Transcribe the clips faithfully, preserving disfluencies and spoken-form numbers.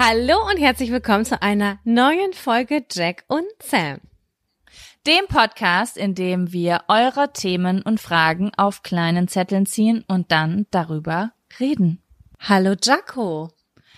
Hallo und herzlich willkommen zu einer neuen Folge Jack und Sam. Dem Podcast, in dem wir eure Themen und Fragen auf kleinen Zetteln ziehen und dann darüber reden. Hallo Jacko.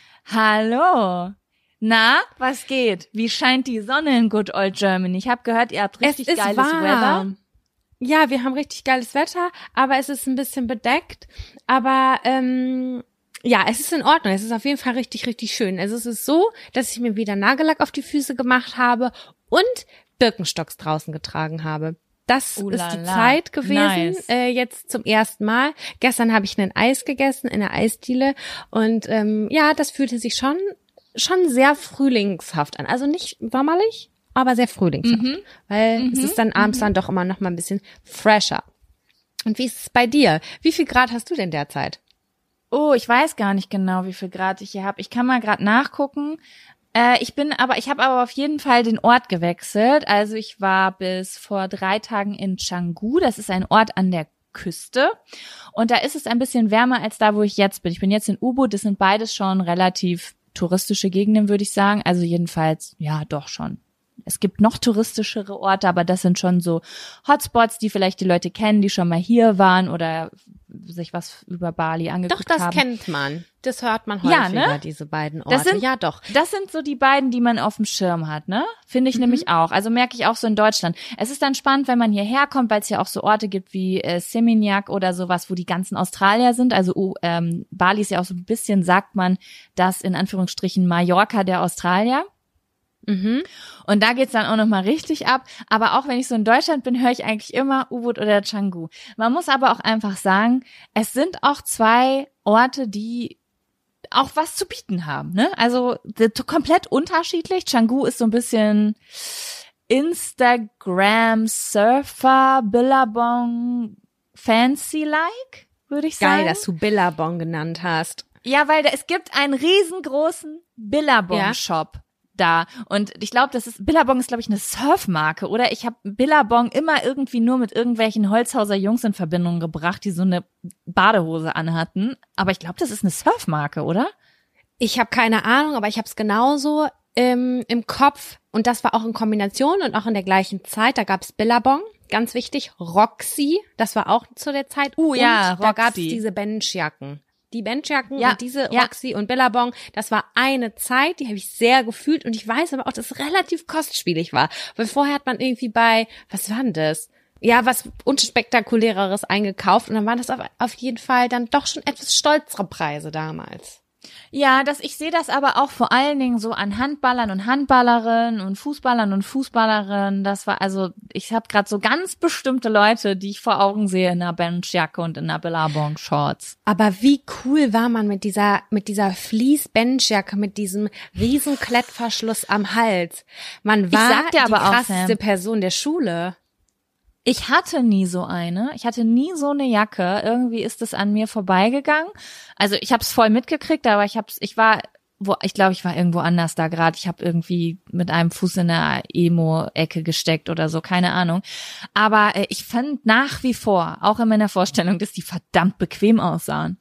Hallo. Na, was geht? Wie scheint die Sonne in Good Old Germany? Ich habe gehört, ihr habt richtig es ist geiles warm. Weather. Ja, wir haben richtig geiles Wetter, aber es ist ein bisschen bedeckt. Aber ähm, ja, es ist in Ordnung. Es ist auf jeden Fall richtig, richtig schön. Also es ist so, dass ich mir wieder Nagellack auf die Füße gemacht habe und Birkenstocks draußen getragen habe. Das Uh, ist la, die la. Zeit gewesen, Nice. äh, jetzt zum ersten Mal. Gestern habe ich ein Eis gegessen in der Eisdiele und ähm, ja, das fühlte sich schon schon sehr frühlingshaft an. Also nicht sommerlich, aber sehr frühlingshaft, Mhm. weil Mhm. es ist dann abends Mhm. dann doch immer noch mal ein bisschen fresher. Und wie ist es bei dir? Wie viel Grad hast du denn derzeit? Oh, ich weiß gar nicht genau, wie viel Grad ich hier habe. Ich kann mal gerade nachgucken. Äh, ich bin aber, ich habe aber auf jeden Fall den Ort gewechselt. Also ich war bis vor drei Tagen in Canggu. Das ist ein Ort an der Küste. Und da ist es ein bisschen wärmer als da, wo ich jetzt bin. Ich bin jetzt in Ubud. Das sind beides schon relativ touristische Gegenden, würde ich sagen. Also jedenfalls, ja, doch schon. Es gibt noch touristischere Orte, aber das sind schon so Hotspots, die vielleicht die Leute kennen, die schon mal hier waren oder sich was über Bali angeguckt Doch, das haben. kennt man. Das hört man Ja, häufiger, ne? diese beiden Orte. Das sind, ja, doch. Das sind so die beiden, die man auf dem Schirm hat, ne? Finde ich Mhm. nämlich auch. Also merke ich auch so in Deutschland. Es ist dann spannend, wenn man hierher kommt, weil es ja auch so Orte gibt wie äh, Seminyak oder sowas, wo die ganzen Australier sind. Also uh, ähm, Bali ist ja auch so ein bisschen, sagt man, das in Anführungsstrichen Mallorca der Australier. Mhm. Und da geht's dann auch nochmal richtig ab. Aber auch wenn ich so in Deutschland bin, höre ich eigentlich immer Ubud oder Canggu. Man muss aber auch einfach sagen, es sind auch zwei Orte, die auch was zu bieten haben, ne? Also komplett unterschiedlich. Canggu ist so ein bisschen Instagram Surfer Billabong Fancy like, würde ich sagen. Geil, dass du Billabong genannt hast. Ja, weil da, es gibt einen riesengroßen Billabong Shop. Ja. Da. Und ich glaube, das ist, Billabong ist, glaube ich, eine Surfmarke, oder? Ich habe Billabong immer irgendwie nur mit irgendwelchen Holzhauser Jungs in Verbindung gebracht, die so eine Badehose anhatten. Aber ich glaube, das ist eine Surfmarke, oder? Ich habe keine Ahnung, aber ich habe es genauso ähm, im Kopf. Und das war auch in Kombination und auch in der gleichen Zeit. Da gab's Billabong, ganz wichtig. Roxy, das war auch zu der Zeit. Uh, und ja, da gab's Roxy. diese Benchjacken. Die Benchjacken Ja, und diese ja. Roxy und Billabong, das war eine Zeit, die habe ich sehr gefühlt und ich weiß aber auch, dass es relativ kostspielig war. Weil vorher hat man irgendwie bei, was war denn das? Ja, was unspektakuläreres eingekauft und dann waren das auf, auf jeden Fall dann doch schon etwas stolzere Preise damals. Ja, das, ich sehe das aber auch vor allen Dingen so an Handballern und Handballerinnen und Fußballern und Fußballerinnen. Das war also, ich habe gerade so ganz bestimmte Leute, die ich vor Augen sehe in einer Benchjacke und in einer Billabong-Shorts. Aber wie cool war man mit dieser mit dieser Fleece-Benchjacke, mit diesem riesen Klettverschluss am Hals. Man war Ich sag dir aber die auch, krasseste Sam, Person der Schule. Ich hatte nie so eine. Ich hatte nie so eine Jacke. Irgendwie ist es an mir vorbeigegangen. Also ich habe es voll mitgekriegt, aber ich hab's, ich war, wo, ich glaube, ich war irgendwo anders da gerade. Ich habe irgendwie mit einem Fuß in der Emo-Ecke gesteckt oder so, keine Ahnung. Aber äh, ich fand nach wie vor, auch in meiner Vorstellung, dass die verdammt bequem aussahen.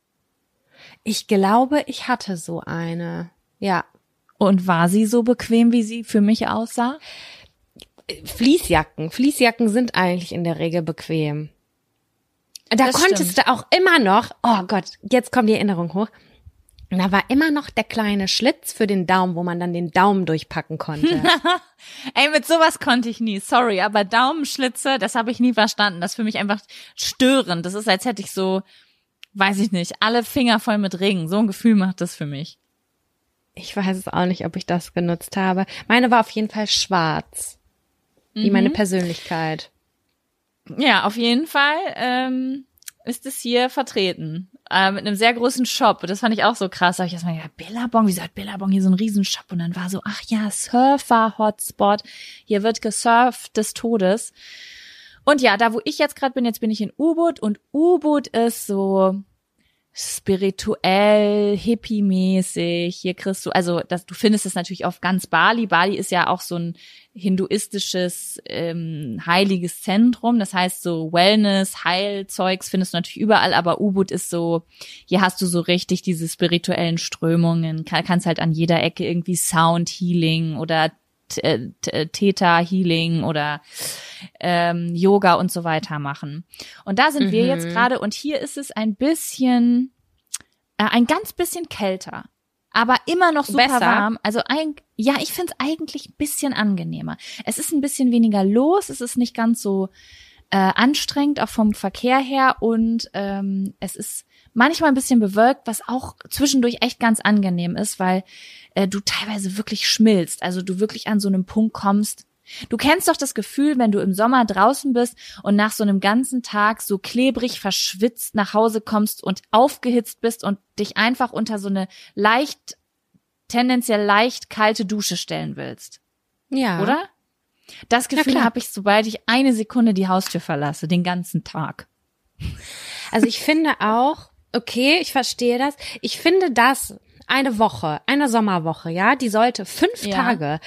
Ich glaube, ich hatte so eine. Ja. Und war sie so bequem, wie sie für mich aussah? Fließjacken. Fließjacken sind eigentlich in der Regel bequem. Da Das konntest stimmt. du auch immer noch, oh Gott, jetzt kommt die Erinnerung hoch. Und da war immer noch der kleine Schlitz für den Daumen, wo man dann den Daumen durchpacken konnte. Ey, mit sowas konnte ich nie, sorry, aber Daumenschlitze, das habe ich nie verstanden. Das ist für mich einfach störend. Das ist, als hätte ich so, weiß ich nicht, alle Finger voll mit Ringen. So ein Gefühl macht das für mich. Ich weiß es auch nicht, ob ich das genutzt habe. Meine war auf jeden Fall schwarz. Wie meine Persönlichkeit. Ja, auf jeden Fall ähm, ist es hier vertreten. Äh, mit einem sehr großen Shop. Das fand ich auch so krass. Da habe ich erstmal gedacht, Billabong, wieso hat Billabong hier so einen riesen Shop? Und dann war so, ach ja, Surfer-Hotspot. Hier wird gesurft des Todes. Und ja, da wo ich jetzt gerade bin, jetzt bin ich in Ubud. Und Ubud ist so spirituell, hippie-mäßig. Hier kriegst du, also das, du findest es natürlich auf ganz Bali. Bali ist ja auch so ein hinduistisches, ähm, heiliges Zentrum. Das heißt, so Wellness, Heilzeugs findest du natürlich überall, aber Ubud ist so, hier hast du so richtig diese spirituellen Strömungen. Kann, kannst halt an jeder Ecke irgendwie Sound Healing oder Theta Healing oder ähm, Yoga und so weiter machen. Und da sind mhm. wir jetzt gerade und hier ist es ein bisschen, äh, ein ganz bisschen kälter, aber immer noch super Besser. warm. Also ein, ja, ich finde es eigentlich ein bisschen angenehmer. Es ist ein bisschen weniger los, es ist nicht ganz so äh, anstrengend, auch vom Verkehr her und ähm, es ist manchmal ein bisschen bewölkt, was auch zwischendurch echt ganz angenehm ist, weil äh, du teilweise wirklich schmilzt, also du wirklich an so einem Punkt kommst. Du kennst doch das Gefühl, wenn du im Sommer draußen bist und nach so einem ganzen Tag so klebrig verschwitzt nach Hause kommst und aufgehitzt bist und dich einfach unter so eine leicht, tendenziell leicht kalte Dusche stellen willst. Ja. Oder? Das Gefühl habe ich, sobald ich eine Sekunde die Haustür verlasse, den ganzen Tag. Also ich finde auch, okay, ich verstehe das. Ich finde, dass eine Woche, eine Sommerwoche, ja, die sollte fünf Ja. Tage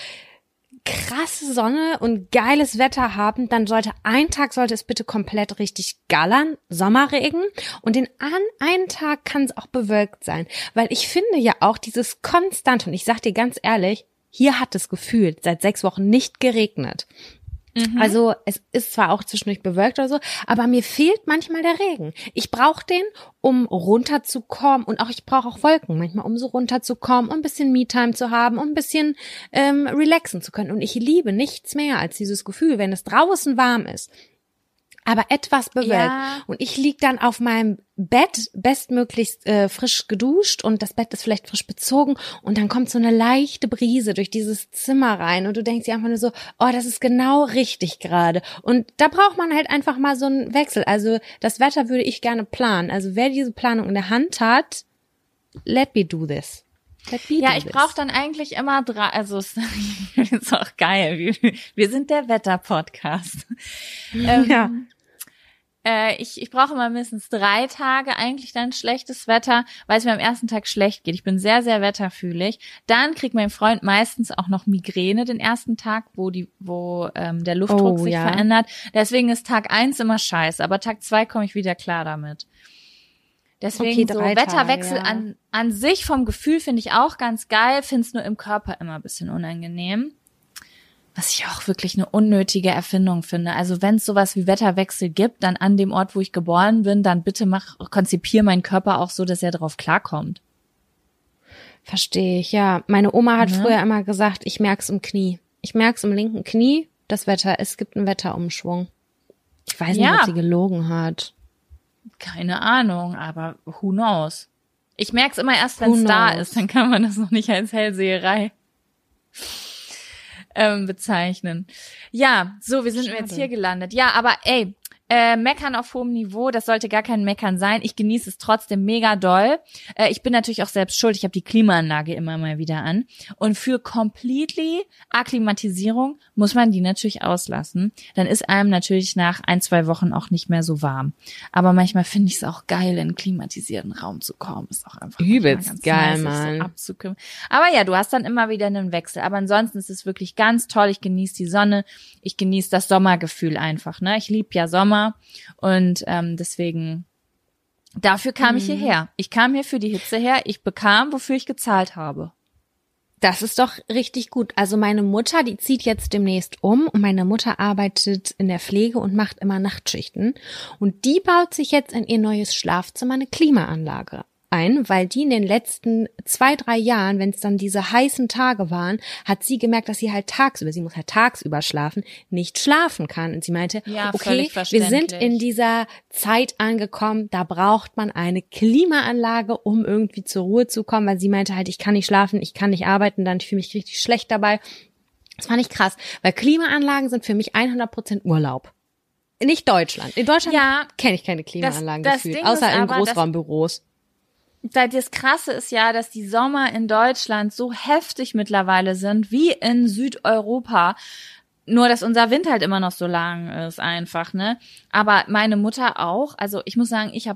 krasse Sonne und geiles Wetter haben, dann sollte ein Tag sollte es bitte komplett richtig gallern, Sommerregen, und den an einen Tag kann es auch bewölkt sein, weil ich finde ja auch dieses konstant, und ich sag dir ganz ehrlich, hier hat es gefühlt seit sechs Wochen nicht geregnet. Mhm. Also es ist zwar auch zwischendurch bewölkt oder so, aber mir fehlt manchmal der Regen. Ich brauche den, um runterzukommen, und auch ich brauche auch Wolken manchmal, um so runterzukommen, um ein bisschen Me-Time zu haben, um ein bisschen ähm, relaxen zu können. Und ich liebe nichts mehr als dieses Gefühl, wenn es draußen warm ist, aber etwas bewölkt. Ja. Und ich lieg dann auf meinem Bett, bestmöglichst äh, frisch geduscht, und das Bett ist vielleicht frisch bezogen, und dann kommt so eine leichte Brise durch dieses Zimmer rein und du denkst dir einfach nur so, oh, das ist genau richtig gerade. Und da braucht man halt einfach mal so einen Wechsel. Also das Wetter würde ich gerne planen. Also wer diese Planung in der Hand hat, let me do this. Ja, ich brauche dann eigentlich immer drei, also es ist auch geil, wir, wir sind der Wetter-Podcast. ähm, ja. äh, ich ich brauche immer mindestens drei Tage eigentlich dann schlechtes Wetter, weil es mir am ersten Tag schlecht geht. Ich bin sehr, sehr wetterfühlig. Dann kriegt mein Freund meistens auch noch Migräne den ersten Tag, wo die, wo ähm, der Luftdruck oh, sich ja. verändert. Deswegen ist Tag eins immer scheiße, aber Tag zwei komme ich wieder klar damit. Deswegen okay, so Tage, Wetterwechsel ja. an an sich vom Gefühl finde ich auch ganz geil, find's nur im Körper immer ein bisschen unangenehm. Was ich auch wirklich eine unnötige Erfindung finde. Also wenn es sowas wie Wetterwechsel gibt, dann an dem Ort, wo ich geboren bin, dann bitte mach, konzipier meinen Körper auch so, dass er darauf klarkommt. Verstehe ich, ja. Meine Oma hat Ja. früher immer gesagt, ich merk's im Knie. Ich merk's im linken Knie, das Wetter, es gibt einen Wetterumschwung. Ich weiß nicht, Ja. ob sie gelogen hat. Keine Ahnung, aber who knows? Ich merk's immer erst, wenn es da ist, dann kann man das noch nicht als Hellseherei ähm, bezeichnen. Ja, so, wie sind Schade. wir jetzt hier gelandet? Ja, aber ey, äh, Meckern auf hohem Niveau, das sollte gar kein Meckern sein. Ich genieße es trotzdem mega doll. Äh, ich bin natürlich auch selbst schuld. Ich habe die Klimaanlage immer mal wieder an. Und für completely Akklimatisierung muss man die natürlich auslassen. Dann ist einem natürlich nach ein, zwei Wochen auch nicht mehr so warm. Aber manchmal finde ich es auch geil, in einen klimatisierten Raum zu kommen. Ist auch einfach übelst ganz geil, nice, Mann. sich so abzukümmern. Aber ja, du hast dann immer wieder einen Wechsel. Aber ansonsten ist es wirklich ganz toll. Ich genieße die Sonne. Ich genieße das Sommergefühl einfach. Ne? Ich liebe ja Sommer. Und ähm, deswegen, dafür kam mhm. ich hierher. Ich kam hier für die Hitze her. Ich bekam, wofür ich gezahlt habe. Das ist doch richtig gut. Also meine Mutter, die zieht jetzt demnächst um, und meine Mutter arbeitet in der Pflege und macht immer Nachtschichten. Und die baut sich jetzt in ihr neues Schlafzimmer eine Klimaanlage ein, weil die in den letzten zwei, drei Jahren, wenn es dann diese heißen Tage waren, hat sie gemerkt, dass sie halt tagsüber, sie muss halt tagsüber schlafen, nicht schlafen kann. Und sie meinte, ja, okay, wir sind in dieser Zeit angekommen, da braucht man eine Klimaanlage, um irgendwie zur Ruhe zu kommen, weil sie meinte halt, ich kann nicht schlafen, ich kann nicht arbeiten, dann ich fühle mich richtig schlecht dabei. Das fand ich krass, weil Klimaanlagen sind für mich hundert Prozent Urlaub. Nicht Deutschland. In Deutschland ja, kenne ich keine Klimaanlagen das, das gefühlt, Ding außer in aber, Großraumbüros. Das Krasse ist ja, dass die Sommer in Deutschland so heftig mittlerweile sind, wie in Südeuropa. Nur, dass unser Winter halt immer noch so lang ist einfach, ne? Aber meine Mutter auch. Also ich muss sagen, ich habe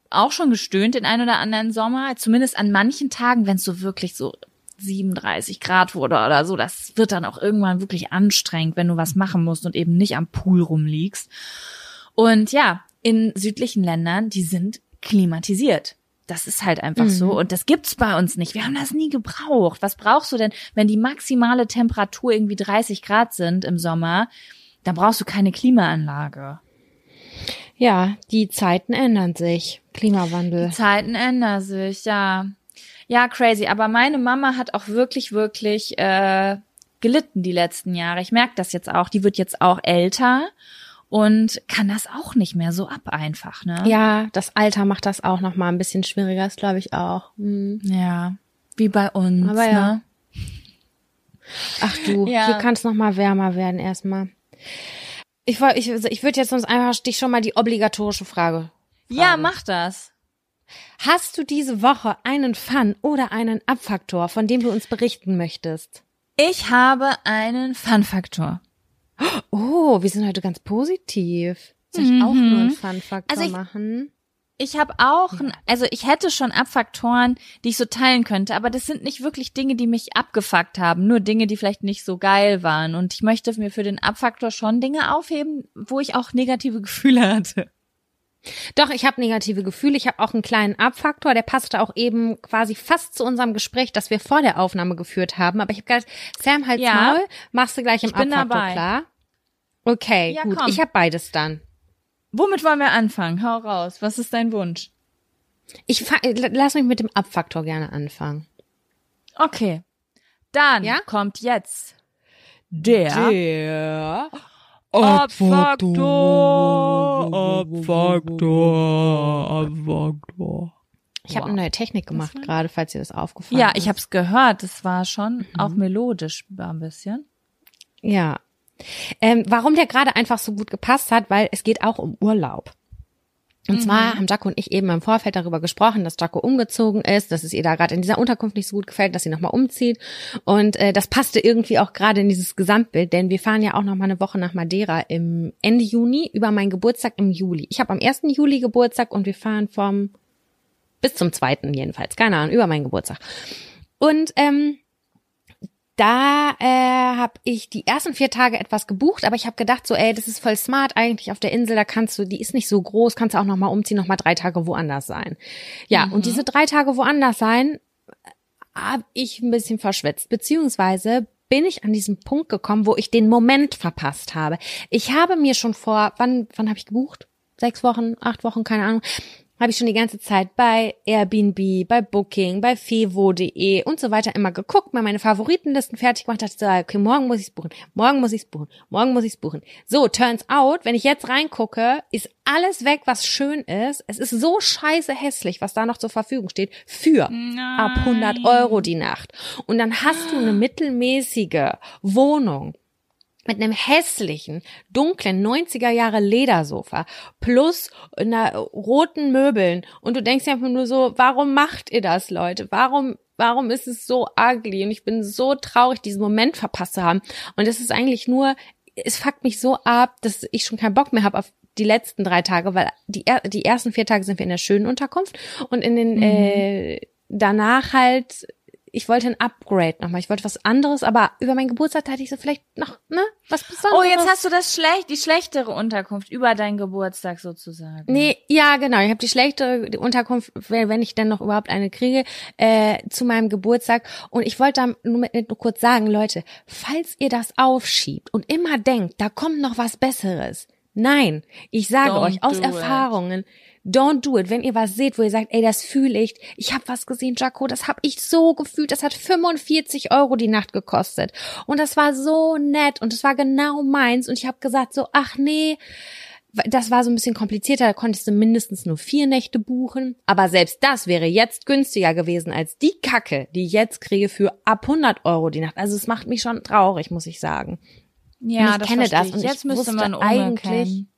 auch schon gestöhnt den ein oder anderen Sommer, zumindest an manchen Tagen, wenn es so wirklich so siebenunddreißig Grad wurde oder so. Das wird dann auch irgendwann wirklich anstrengend, wenn du was machen musst und eben nicht am Pool rumliegst. Und ja, in südlichen Ländern, die sind klimatisiert. Das ist halt einfach mhm. so. Und das gibt's bei uns nicht. Wir haben das nie gebraucht. Was brauchst du denn, wenn die maximale Temperatur irgendwie dreißig Grad sind im Sommer? Dann brauchst du keine Klimaanlage. Ja, die Zeiten ändern sich. Klimawandel. Die Zeiten ändern sich, ja. Ja, crazy. Aber meine Mama hat auch wirklich, wirklich äh, gelitten die letzten Jahre. Ich merke das jetzt auch. Die wird jetzt auch älter und kann das auch nicht mehr so ab einfach, ne? Ja, das Alter macht das auch noch mal ein bisschen schwieriger, das glaube ich auch. Hm. Ja, wie bei uns, aber ja. Ne? Ach du, ja. Hier kann es noch mal wärmer werden erstmal. Ich wollte, ich, ich würde jetzt sonst einfach dich schon mal die obligatorische Frage fragen. Ja, mach das. Hast du diese Woche einen Fun oder einen Abfaktor, von dem du uns berichten möchtest? Ich habe einen Fun-Faktor. Oh, wir sind heute ganz positiv. Soll ich mhm. auch nur einen Fun-Faktor also ich, machen? Ich habe auch, ein, also ich hätte schon Abfaktoren, die ich so teilen könnte, aber das sind nicht wirklich Dinge, die mich abgefuckt haben, nur Dinge, die vielleicht nicht so geil waren. Und ich möchte mir für den Abfaktor schon Dinge aufheben, wo ich auch negative Gefühle hatte. Doch, ich habe negative Gefühle. Ich habe auch einen kleinen Abfaktor, der passte auch eben quasi fast zu unserem Gespräch, das wir vor der Aufnahme geführt haben. Aber ich habe gedacht, Sam, halt's ja, Maul, machst du gleich im ich bin Abfaktor dabei. Klar? Okay, ja, gut. Komm. Ich habe beides dann. Womit wollen wir anfangen? Hau raus. Was ist dein Wunsch? Ich fa- lass mich mit dem Abfaktor gerne anfangen. Okay. Dann ja? kommt jetzt der, der Abfaktor. Abfaktor. Abfaktor. Ich habe wow. eine neue Technik gemacht gerade, falls dir das aufgefallen ja, ist. Ja, ich habe es gehört. Das war schon mhm. auch melodisch ein bisschen. Ja. Ähm, warum der gerade einfach so gut gepasst hat, weil es geht auch um Urlaub. Und mhm. zwar haben Jaco und ich eben im Vorfeld darüber gesprochen, dass Jaco umgezogen ist, dass es ihr da gerade in dieser Unterkunft nicht so gut gefällt, dass sie nochmal umzieht. Und äh, das passte irgendwie auch gerade in dieses Gesamtbild, denn wir fahren ja auch nochmal eine Woche nach Madeira im Ende Juni über meinen Geburtstag im Juli. Ich habe am ersten Juli Geburtstag und wir fahren vom bis zum zweiten jedenfalls, keine Ahnung, über meinen Geburtstag. Und ähm, Da äh, habe ich die ersten vier Tage etwas gebucht, aber ich habe gedacht so, ey, das ist voll smart eigentlich auf der Insel, da kannst du, die ist nicht so groß, kannst du auch nochmal umziehen, nochmal drei Tage woanders sein. Ja, mhm. und diese drei Tage woanders sein, habe ich ein bisschen verschwitzt, beziehungsweise bin ich an diesen Punkt gekommen, wo ich den Moment verpasst habe. Ich habe mir schon vor, wann, wann habe ich gebucht? Sechs Wochen, acht Wochen, keine Ahnung. Habe ich schon die ganze Zeit bei Airbnb, bei Booking, bei fevo punkt de und so weiter immer geguckt, mir meine Favoritenlisten fertig gemacht, dachte so, okay, morgen muss ich's buchen, morgen muss ich's buchen, morgen muss ich's buchen. So, turns out, wenn ich jetzt reingucke, ist alles weg, was schön ist. Es ist so scheiße hässlich, was da noch zur Verfügung steht, für Nein. ab hundert Euro die Nacht. Und dann hast du eine mittelmäßige Wohnung mit einem hässlichen, dunklen neunziger Jahre Ledersofa plus einer roten Möbeln und du denkst dir einfach nur so, warum macht ihr das, Leute? Warum, warum ist es so ugly? Und ich bin so traurig, diesen Moment verpasst zu haben. Und es ist eigentlich nur, es fuckt mich so ab, dass ich schon keinen Bock mehr habe auf die letzten drei Tage, weil die, die ersten vier Tage sind wir in der schönen Unterkunft und in den, mhm. äh, danach halt, ich wollte ein Upgrade nochmal, ich wollte was anderes, aber über meinen Geburtstag hatte ich so vielleicht noch, ne, was Besonderes. Oh, jetzt hast du das schlecht, die schlechtere Unterkunft über deinen Geburtstag sozusagen. Nee, ja, genau, ich habe die schlechtere die Unterkunft, wenn ich denn noch überhaupt eine kriege, äh, zu meinem Geburtstag. Und ich wollte da nur, nur kurz sagen, Leute, falls ihr das aufschiebt und immer denkt, da kommt noch was Besseres. Nein, ich sage Don't euch aus do Erfahrungen, don't do it. Wenn ihr was seht, wo ihr sagt, ey, das fühle ich, ich habe was gesehen, Jaco, das habe ich so gefühlt, das hat fünfundvierzig Euro die Nacht gekostet und das war so nett und das war genau meins und ich habe gesagt so, ach nee, das war so ein bisschen komplizierter, da konntest du mindestens nur vier Nächte buchen, aber selbst das wäre jetzt günstiger gewesen als die Kacke, die ich jetzt kriege für ab hundert Euro die Nacht. Also es macht mich schon traurig, muss ich sagen. Ja, und ich das kenne das ich. und Jetzt ich müsste wusste man eigentlich kennen.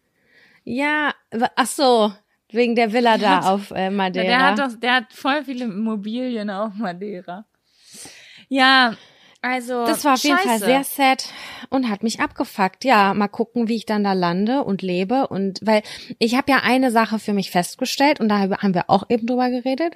Ja, ach so, wegen der Villa da hat, auf äh, Madeira. Der hat doch, der hat voll viele Immobilien auf Madeira. Ja, Also, Das war auf jeden Fall scheiße. sehr sad und hat mich abgefuckt. Ja, mal gucken, wie ich dann da lande und lebe. Und weil ich habe ja eine Sache für mich festgestellt und da haben wir auch eben drüber geredet.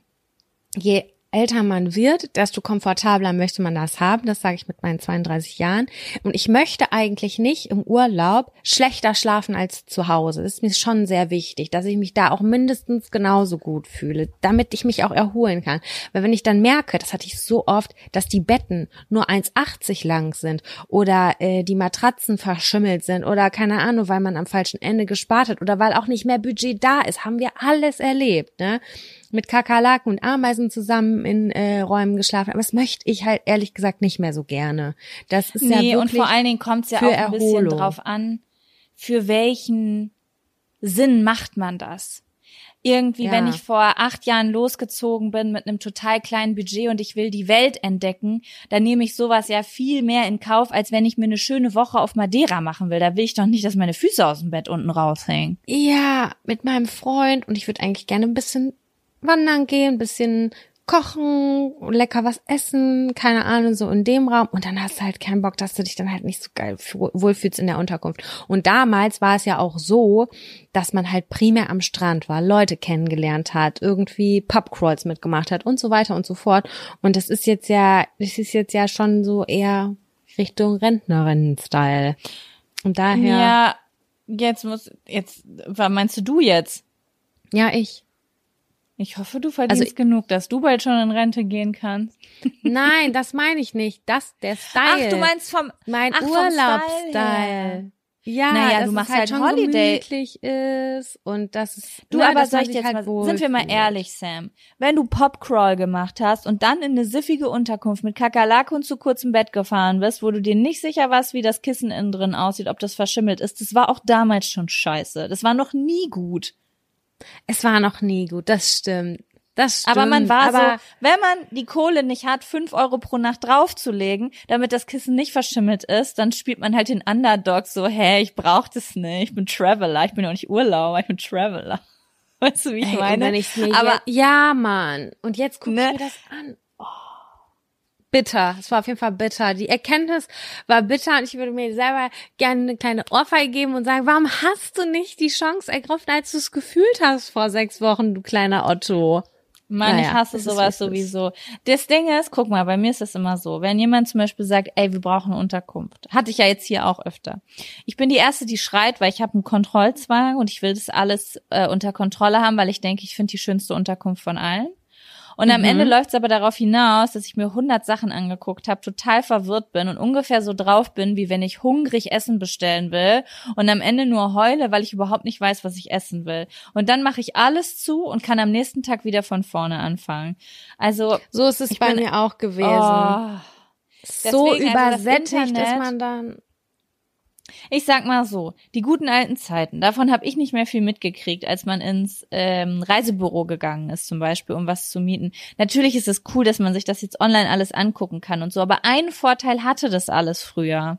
Je älter man wird, desto komfortabler möchte man das haben. Das sage ich mit meinen zweiunddreißig Jahren. Und ich möchte eigentlich nicht im Urlaub schlechter schlafen als zu Hause. Das ist mir schon sehr wichtig, dass ich mich da auch mindestens genauso gut fühle, damit ich mich auch erholen kann. Weil wenn ich dann merke, das hatte ich so oft, dass die Betten nur eins achtzig lang sind oder äh, die Matratzen verschimmelt sind oder keine Ahnung, weil man am falschen Ende gespart hat oder weil auch nicht mehr Budget da ist, haben wir alles erlebt, ne? Mit Kakerlaken und Ameisen zusammen in äh, Räumen geschlafen. Aber das möchte ich halt ehrlich gesagt nicht mehr so gerne. Das ist nee, ja wirklich und vor allen Dingen kommt es ja auch ein bisschen Erholung. drauf an, für welchen Sinn macht man das? Irgendwie, Ja. wenn ich vor acht Jahren losgezogen bin mit einem total kleinen Budget und ich will die Welt entdecken, dann nehme ich sowas ja viel mehr in Kauf, als wenn ich mir eine schöne Woche auf Madeira machen will. Da will ich doch nicht, dass meine Füße aus dem Bett unten raushängen. Ja, mit meinem Freund und ich würde eigentlich gerne ein bisschen wandern gehen, ein bisschen kochen, lecker was essen, keine Ahnung, so in dem Raum. Und dann hast du halt keinen Bock, dass du dich dann halt nicht so geil wohlfühlst in der Unterkunft. Und damals war es ja auch so, dass man halt primär am Strand war, Leute kennengelernt hat, irgendwie Pubcrawls mitgemacht hat und so weiter und so fort. Und das ist jetzt ja, das ist jetzt ja schon so eher Richtung Rentnerinnen-Style. Und daher. Ja, jetzt muss, jetzt, was meinst du du jetzt? Ja, ich. Ich hoffe, du verdienst Also, genug, dass du bald schon in Rente gehen kannst. Nein, das meine ich nicht. Das, der Style. Ach, du meinst vom, mein ach, vom Style her. Urlaubsstyle. Ja, Naja, dass du machst es halt halt schon Holiday. gemütlich ist und das ist, Du, ja, aber dass soll man ich sich jetzt halt mal, sind wir mal wohlfühlt. ehrlich, Sam. Wenn du Popcrawl gemacht hast und dann in eine siffige Unterkunft mit Kakerlake und zu kurzem Bett gefahren bist, wo du dir nicht sicher warst, wie das Kissen innen drin aussieht, ob das verschimmelt ist, das war auch damals schon scheiße. Das war noch nie gut. Es war noch nie gut, das stimmt. Das stimmt. Aber man war aber so, wenn man die Kohle nicht hat, fünf Euro pro Nacht draufzulegen, damit das Kissen nicht verschimmelt ist, dann spielt man halt den Underdog so, hä, ich brauch das nicht, ich bin Traveler, ich bin ja auch nicht Urlauber, ich bin Traveler. Weißt du, wie ich ey, und meine? wenn ich's mir Aber jetzt, ja, Mann. Und jetzt guck Ne? ich mir das an. Oh. Bitter. Es war auf jeden Fall bitter. Die Erkenntnis war bitter und ich würde mir selber gerne eine kleine Ohrfeige geben und sagen, warum hast du nicht die Chance ergriffen, als du es gefühlt hast vor sechs Wochen, du kleiner Otto? Mann, Naja, ich hasse es ist, sowas wie es ist. sowieso. Das Ding ist, guck mal, bei mir ist das immer so, wenn jemand zum Beispiel sagt, ey, wir brauchen eine Unterkunft, hatte ich ja jetzt hier auch öfter. Ich bin die Erste, die schreit, weil ich habe einen Kontrollzwang und ich will das alles äh, unter Kontrolle haben, weil ich denke, ich finde die schönste Unterkunft von allen. Und am Mhm. Ende läuft es aber darauf hinaus, dass ich mir hundert Sachen angeguckt habe, total verwirrt bin und ungefähr so drauf bin, wie wenn ich hungrig Essen bestellen will und am Ende nur heule, weil ich überhaupt nicht weiß, was ich essen will. Und dann mache ich alles zu und kann am nächsten Tag wieder von vorne anfangen. Also So ist es ich bei bin- mir auch gewesen. oh, so deswegen, also das übersättigt Internet- ist man dann. ich sag mal so, die guten alten Zeiten, davon habe ich nicht mehr viel mitgekriegt, als man ins ähm, Reisebüro gegangen ist zum Beispiel, um was zu mieten. Natürlich ist es cool, dass man sich das jetzt online alles angucken kann und so, aber einen Vorteil hatte das alles früher,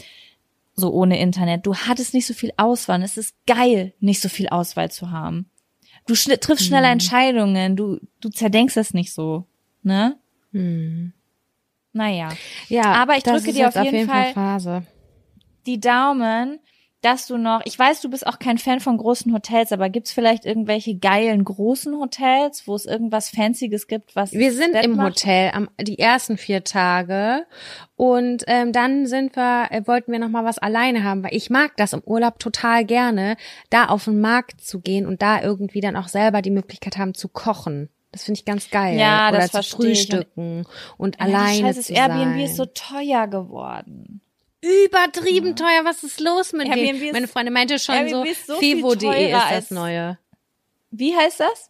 so ohne Internet. Du hattest nicht so viel Auswahl. Es ist geil, nicht so viel Auswahl zu haben. Du schn- triffst schneller Entscheidungen, du du zerdenkst es nicht so, ne? Hm. Naja. Ja, Aber ich das drücke ist dir jetzt auf jeden Fall Phase. die Daumen, dass du noch, ich weiß, du bist auch kein Fan von großen Hotels, aber gibt's vielleicht irgendwelche geilen großen Hotels, wo es irgendwas Fancyes gibt, was Wir sind Bett im macht? Hotel am, die ersten vier Tage und ähm, dann sind wir, äh, wollten wir noch mal was alleine haben, weil ich mag das im Urlaub total gerne, da auf den Markt zu gehen und da irgendwie dann auch selber die Möglichkeit haben zu kochen. Das finde ich ganz geil. Ja, Oder das zu verstehe ich. frühstücken und, Ja, alleine die Scheiße, zu Airbnb sein. ist so teuer geworden. Übertrieben teuer, was ist los mit Airbnb dem? ist- Meine Freundin meinte schon Airbnb so, ist so viel fevo punkt de teurer ist das als- neue. Wie heißt das?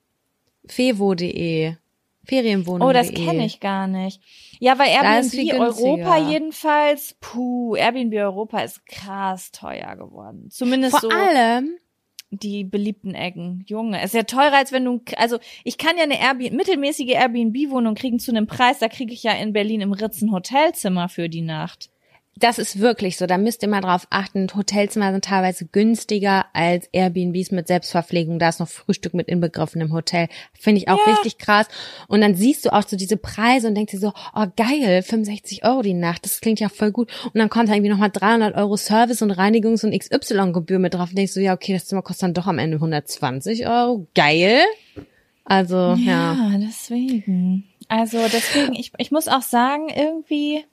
fevo punkt de. Ferienwohnung. Oh, das kenne ich gar nicht. Ja, weil Da ist viel Airbnb Europa günstiger. jedenfalls, puh, Airbnb Europa ist krass teuer geworden. Zumindest Vor so allem, die beliebten Ecken. Junge, ist ja teurer, als wenn du, also ich kann ja eine Airbnb, mittelmäßige Airbnb-Wohnung kriegen zu einem Preis, da kriege ich ja in Berlin im Ritz ein Hotelzimmer für die Nacht. Das ist wirklich so. Da müsst ihr mal drauf achten. Hotelzimmer sind teilweise günstiger als Airbnbs mit Selbstverpflegung. Da ist noch Frühstück mit inbegriffen im Hotel. Finde ich auch Ja. richtig krass. Und dann siehst du auch so diese Preise und denkst dir so, oh geil, fünfundsechzig Euro die Nacht. Das klingt ja voll gut. Und dann kommt da irgendwie nochmal dreihundert Euro Service und Reinigungs- und X Y-Gebühr mit drauf. Und denkst du, ja okay, das Zimmer kostet dann doch am Ende hundertzwanzig Euro. Geil. Also, ja. Ja, deswegen. Also deswegen, ich, ich muss auch sagen, irgendwie...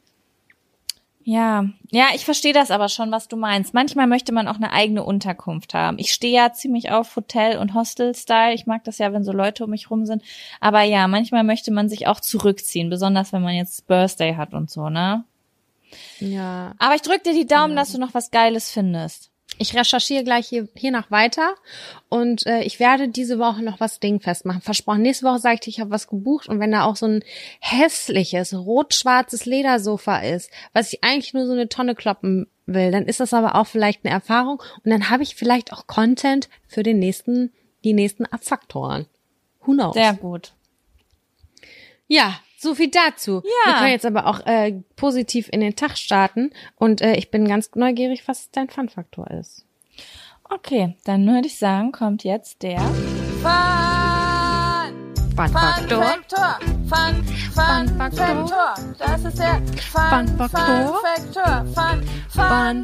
Ja, ja, ich verstehe das aber schon, was du meinst. Manchmal möchte man auch eine eigene Unterkunft haben. Ich stehe ja ziemlich auf Hotel- und Hostel-Style. Ich mag das ja, wenn so Leute um mich rum sind. Aber ja, manchmal möchte man sich auch zurückziehen, besonders wenn man jetzt Birthday hat und so, ne? Ja. Aber ich drück dir die Daumen, Ja. dass du noch was Geiles findest. Ich recherchiere gleich hier, hier noch weiter und äh, ich werde diese Woche noch was dingfest machen. Versprochen, nächste Woche sage ich dir, ich habe was gebucht und wenn da auch so ein hässliches, rot-schwarzes Ledersofa ist, was ich eigentlich nur so eine Tonne kloppen will, dann ist das aber auch vielleicht eine Erfahrung und dann habe ich vielleicht auch Content für den nächsten, die nächsten Abfaktoren. Who knows? Sehr gut. Ja, so viel dazu. Ja. Wir können jetzt aber auch äh, positiv in den Tag starten und äh, ich bin ganz neugierig, was dein Fun-Faktor ist. Okay, dann würde ich sagen, kommt jetzt der Fun Fun-Faktor. Fun, Fun Faktor. Das ist der Fun Faktor. Faktor. Fun, Fun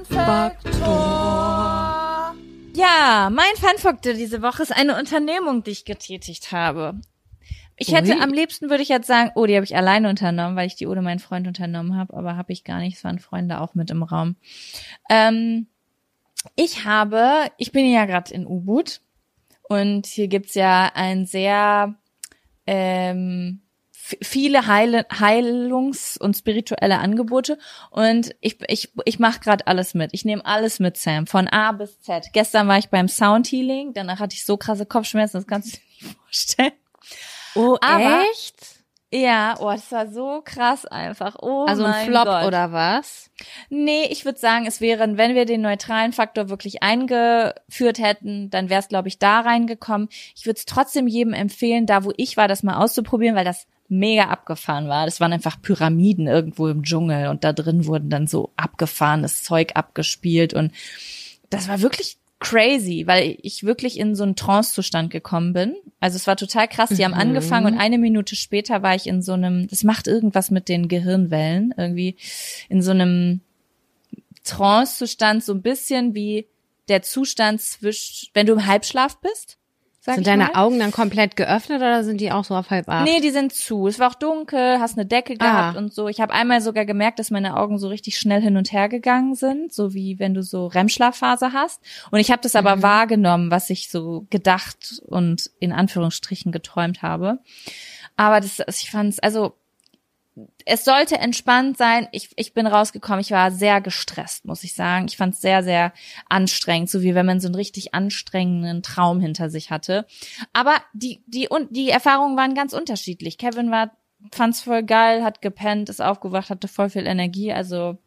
Faktor. Ja, mein Fun Faktor diese Woche ist eine Unternehmung, die ich getätigt habe. Ich hätte Ui. am liebsten würde ich jetzt sagen, oh, die habe ich alleine unternommen, weil ich die ohne meinen Freund unternommen habe, aber habe ich gar nicht. Es waren Freunde auch mit im Raum. Ähm, ich habe, ich bin ja gerade in Ubud und hier gibt's ja ein sehr ähm, f- viele Heil- Heilungs- und spirituelle Angebote und ich ich ich mache gerade alles mit. Ich nehme alles mit, Sam, von A bis Z. Gestern war ich beim Sound Healing, danach hatte ich so krasse Kopfschmerzen, das kannst du dir nicht vorstellen. Oh, Aber- echt? Ja, oh, das war so krass einfach. Oh Also ein mein Flop Gott. oder was? Nee, ich würde sagen, es wäre, wenn wir den neutralen Faktor wirklich eingeführt hätten, dann wäre es, glaube ich, da reingekommen. Ich würde es trotzdem jedem empfehlen, da wo ich war, das mal auszuprobieren, weil das mega abgefahren war. Das waren einfach Pyramiden irgendwo im Dschungel und da drin wurden dann so abgefahrenes Zeug abgespielt und das war wirklich crazy, weil ich wirklich in so einen Trance-Zustand gekommen bin. Also es war total krass. Die haben Mhm. angefangen und eine Minute später war ich in so einem, das macht irgendwas mit den Gehirnwellen, irgendwie in so einem Trance-Zustand, so ein bisschen wie der Zustand zwischen, wenn du im Halbschlaf bist. Sag Sind ich deine mal. Augen dann komplett geöffnet oder sind die auch so auf halb acht? Nee, die sind zu. Es war auch dunkel, hast eine Decke gehabt Ah. und so. Ich habe einmal sogar gemerkt, dass meine Augen so richtig schnell hin und her gegangen sind, so wie wenn du so R E M-Schlafphase hast. Und ich habe das aber Mhm. wahrgenommen, was ich so gedacht und in Anführungsstrichen geträumt habe. Aber das, ich fand's, also es sollte entspannt sein. Ich, ich bin rausgekommen. Ich war sehr gestresst, muss ich sagen. Ich fand es sehr, sehr anstrengend, so wie wenn man so einen richtig anstrengenden Traum hinter sich hatte. Aber die, die, und die Erfahrungen waren ganz unterschiedlich. Kevin war, fand's voll geil, hat gepennt, ist aufgewacht, hatte voll viel Energie. Also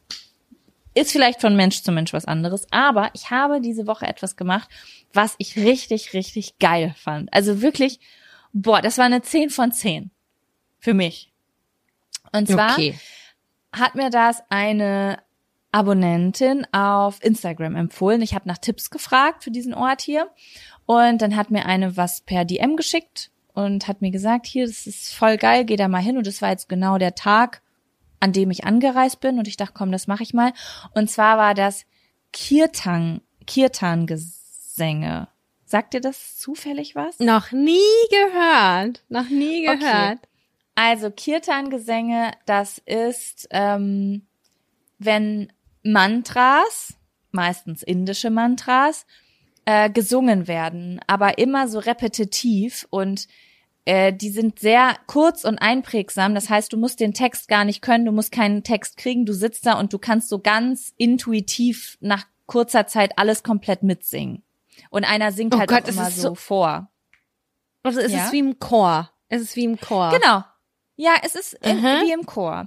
ist vielleicht von Mensch zu Mensch was anderes. Aber ich habe diese Woche etwas gemacht, was ich richtig, richtig geil fand. Also wirklich, boah, das war eine zehn von zehn. Für mich. Und zwar Okay. hat mir das eine Abonnentin auf Instagram empfohlen. Ich habe nach Tipps gefragt für diesen Ort hier. Und dann hat mir eine was per D M geschickt und hat mir gesagt, hier, das ist voll geil, geh da mal hin. Und das war jetzt genau der Tag, an dem ich angereist bin. Und ich dachte, komm, das mache ich mal. Und zwar war das Kirtan, Kirtan-Gesänge. Sagt dir das zufällig was? Noch nie gehört. Noch nie Okay. gehört. Also Kirtan-Gesänge, das ist, ähm, wenn Mantras, meistens indische Mantras, äh, gesungen werden, aber immer so repetitiv und äh, die sind sehr kurz und einprägsam. Das heißt, du musst den Text gar nicht können, du musst keinen Text kriegen, du sitzt da und du kannst so ganz intuitiv nach kurzer Zeit alles komplett mitsingen. Und einer singt Oh halt Gott, auch es immer ist so so- vor. Also es Ja? ist wie im Chor. Es ist wie im Chor. Genau. Ja, es ist in, Aha. wie im Chor.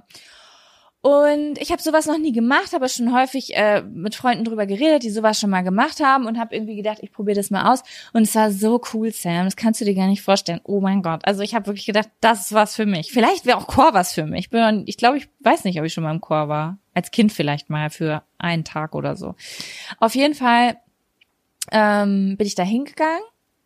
Und ich habe sowas noch nie gemacht, habe schon häufig äh, mit Freunden drüber geredet, die sowas schon mal gemacht haben und habe irgendwie gedacht, ich probiere das mal aus. Und es war so cool, Sam, das kannst du dir gar nicht vorstellen. Oh mein Gott, also ich habe wirklich gedacht, das ist was für mich. Vielleicht wäre auch Chor was für mich. Ich bin, ich glaube, ich weiß nicht, ob ich schon mal im Chor war. als Kind vielleicht mal für einen Tag oder so. Auf jeden Fall ähm, bin ich da hingegangen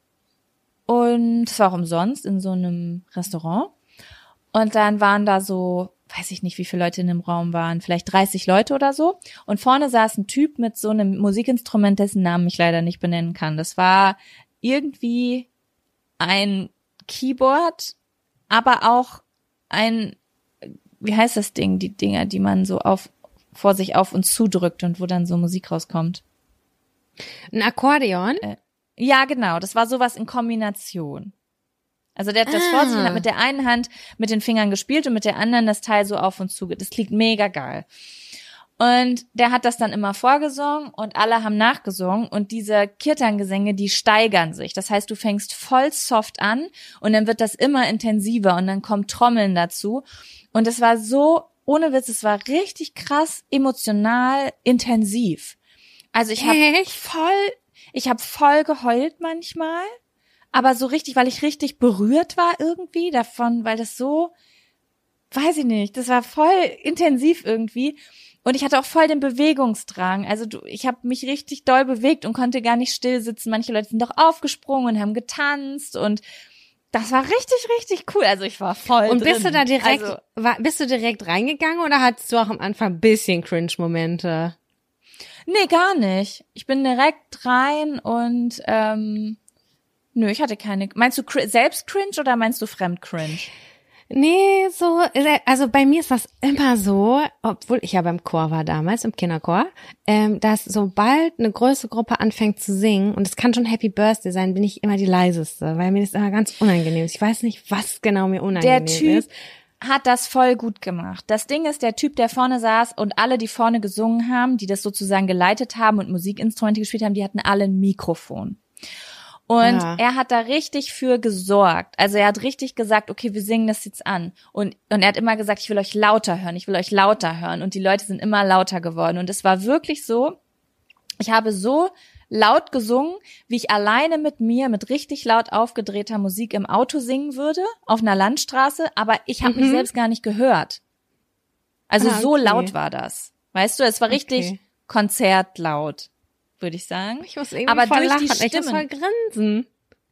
und es war auch umsonst in so einem Restaurant. Und dann waren da so, weiß ich nicht, wie viele Leute in dem Raum waren, vielleicht dreißig Leute oder so. Und vorne saß ein Typ mit so einem Musikinstrument, dessen Namen ich leider nicht benennen kann. Das war irgendwie ein Keyboard, aber auch ein, wie heißt das Ding, die Dinger, die man so auf vor sich auf und zudrückt und wo dann so Musik rauskommt. Ein Akkordeon? Äh, ja, genau. Das war sowas in Kombination. Also der hat das Ah. vor sich und hat mit der einen Hand mit den Fingern gespielt und mit der anderen das Teil so auf und zu. Das klingt mega geil. Und der hat das dann immer vorgesungen und alle haben nachgesungen und diese Kirtan-Gesänge, die steigern sich. Das heißt, du fängst voll soft an und dann wird das immer intensiver und dann kommt Trommeln dazu. Und es war so, ohne Witz, es war richtig krass emotional intensiv. Also ich habe voll, ich habe voll geheult manchmal. Aber so richtig, weil ich richtig berührt war irgendwie davon, weil das so, weiß ich nicht, das war voll intensiv irgendwie. Und ich hatte auch voll den Bewegungsdrang. Also du, ich habe mich richtig doll bewegt und konnte gar nicht still sitzen. Manche Leute sind doch aufgesprungen und haben getanzt und das war richtig, richtig cool. Also ich war voll Und bist drin. du da direkt, also, war, bist du direkt reingegangen oder hattest du auch am Anfang ein bisschen Cringe-Momente? Nee, gar nicht. Ich bin direkt rein und ähm, nö, ich hatte keine. Meinst du cr- selbst cringe oder meinst du fremd cringe? Nee, so, also bei mir ist das immer so, obwohl ich ja beim Chor war damals, im Kinderchor, ähm, dass sobald eine größere Gruppe anfängt zu singen, und es kann schon Happy Birthday sein, bin ich immer die leiseste, weil mir das immer ganz unangenehm ist. Ich weiß nicht, was genau mir unangenehm Der Typ ist. hat das voll gut gemacht. Das Ding ist, der Typ, der vorne saß und alle, die vorne gesungen haben, die das sozusagen geleitet haben und Musikinstrumente gespielt haben, die hatten alle ein Mikrofon. Und Ja. er hat da richtig für gesorgt. Also er hat richtig gesagt, okay, wir singen das jetzt an. Und, und er hat immer gesagt, ich will euch lauter hören, ich will euch lauter hören. Und die Leute sind immer lauter geworden. Und es war wirklich so, ich habe so laut gesungen, wie ich alleine mit mir mit richtig laut aufgedrehter Musik im Auto singen würde, auf einer Landstraße, aber ich habe Mhm. mich selbst gar nicht gehört. Also Ah, so okay. laut war das. Weißt du, es war richtig Okay. konzertlaut, würde ich sagen. Ich muss irgendwie Aber voll durch lachen, die ich muss Stimmen. voll grinsen.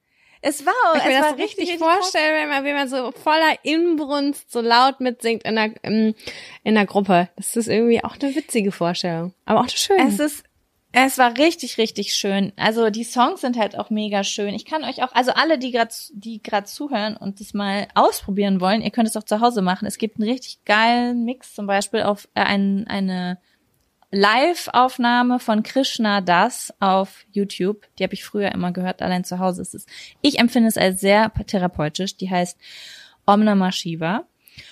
Es war, Ich es mir war das richtig, richtig richtig vorstellen, wenn man, wenn man so voller Inbrunst so laut mitsingt in der, in, in der Gruppe. Das ist irgendwie auch eine witzige Vorstellung. Aber auch eine schöne. Es ist, es war richtig, richtig schön. Also die Songs sind halt auch mega schön. Ich kann euch auch, also alle, die gerade, die gerade zuhören und das mal ausprobieren wollen, ihr könnt es auch zu Hause machen. Es gibt einen richtig geilen Mix, zum Beispiel auf äh, ein, eine Live-Aufnahme von Krishna Das auf YouTube. Die habe ich früher immer gehört, allein zu Hause ist es. Ich empfinde es als sehr therapeutisch. Die heißt Om Namah Shiva.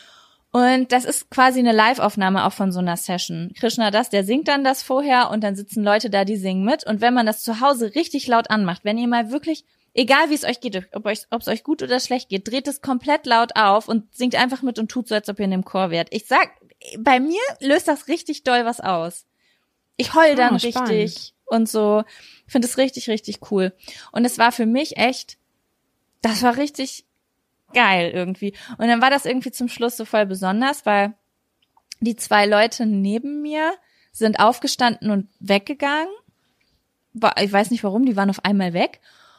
Und das ist quasi eine Live-Aufnahme auch von so einer Session. Krishna Das, der singt dann das vorher und dann sitzen Leute da, die singen mit. Und wenn man das zu Hause richtig laut anmacht, wenn ihr mal wirklich, egal wie es euch geht, ob euch, ob es euch gut oder schlecht geht, dreht es komplett laut auf und singt einfach mit und tut so, als ob ihr in dem Chor wärt. Ich sag, bei mir löst das richtig doll was aus. Ich heul dann Ah, spannend. richtig und so. Ich finde es richtig, richtig cool. Und es war für mich echt, das war richtig geil irgendwie. Und dann war das irgendwie zum Schluss so voll besonders, weil die zwei Leute neben mir sind aufgestanden und weggegangen. Ich weiß nicht warum, die waren auf einmal weg.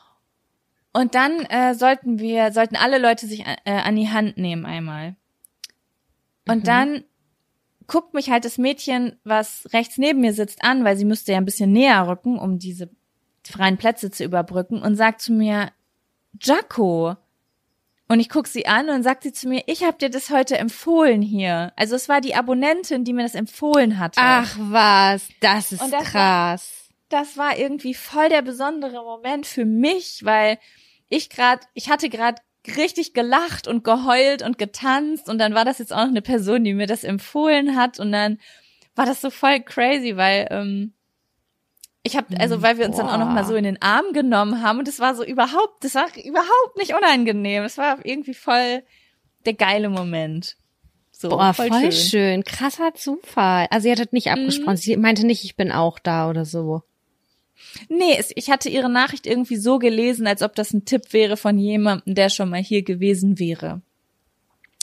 Und dann äh, sollten wir, sollten alle Leute sich äh, an die Hand nehmen einmal. Und Mhm. dann guckt mich halt das Mädchen, was rechts neben mir sitzt, an, weil sie müsste ja ein bisschen näher rücken, um diese freien Plätze zu überbrücken, und sagt zu mir, Jaco. Und ich guck sie an und sagt sie zu mir, ich habe dir das heute empfohlen hier. Also es war die Abonnentin, die mir das empfohlen hatte. Ach was, das ist Und das krass. Das war irgendwie voll der besondere Moment für mich, weil ich gerade, ich hatte gerade richtig gelacht und geheult und getanzt und dann war das jetzt auch noch eine Person, die mir das empfohlen hat und dann war das so voll crazy, weil ähm, ich habe, also weil wir uns dann auch noch mal so in den Arm genommen haben und das war so überhaupt, das war überhaupt nicht unangenehm. Es war irgendwie voll der geile Moment. So, Boah, voll, voll schön. schön. Krasser Zufall. Also ihr hattet nicht abgesprochen. Sie meinte nicht, ich bin auch da oder so. Nee, es, ich hatte ihre Nachricht irgendwie so gelesen, als ob das ein Tipp wäre von jemandem, der schon mal hier gewesen wäre.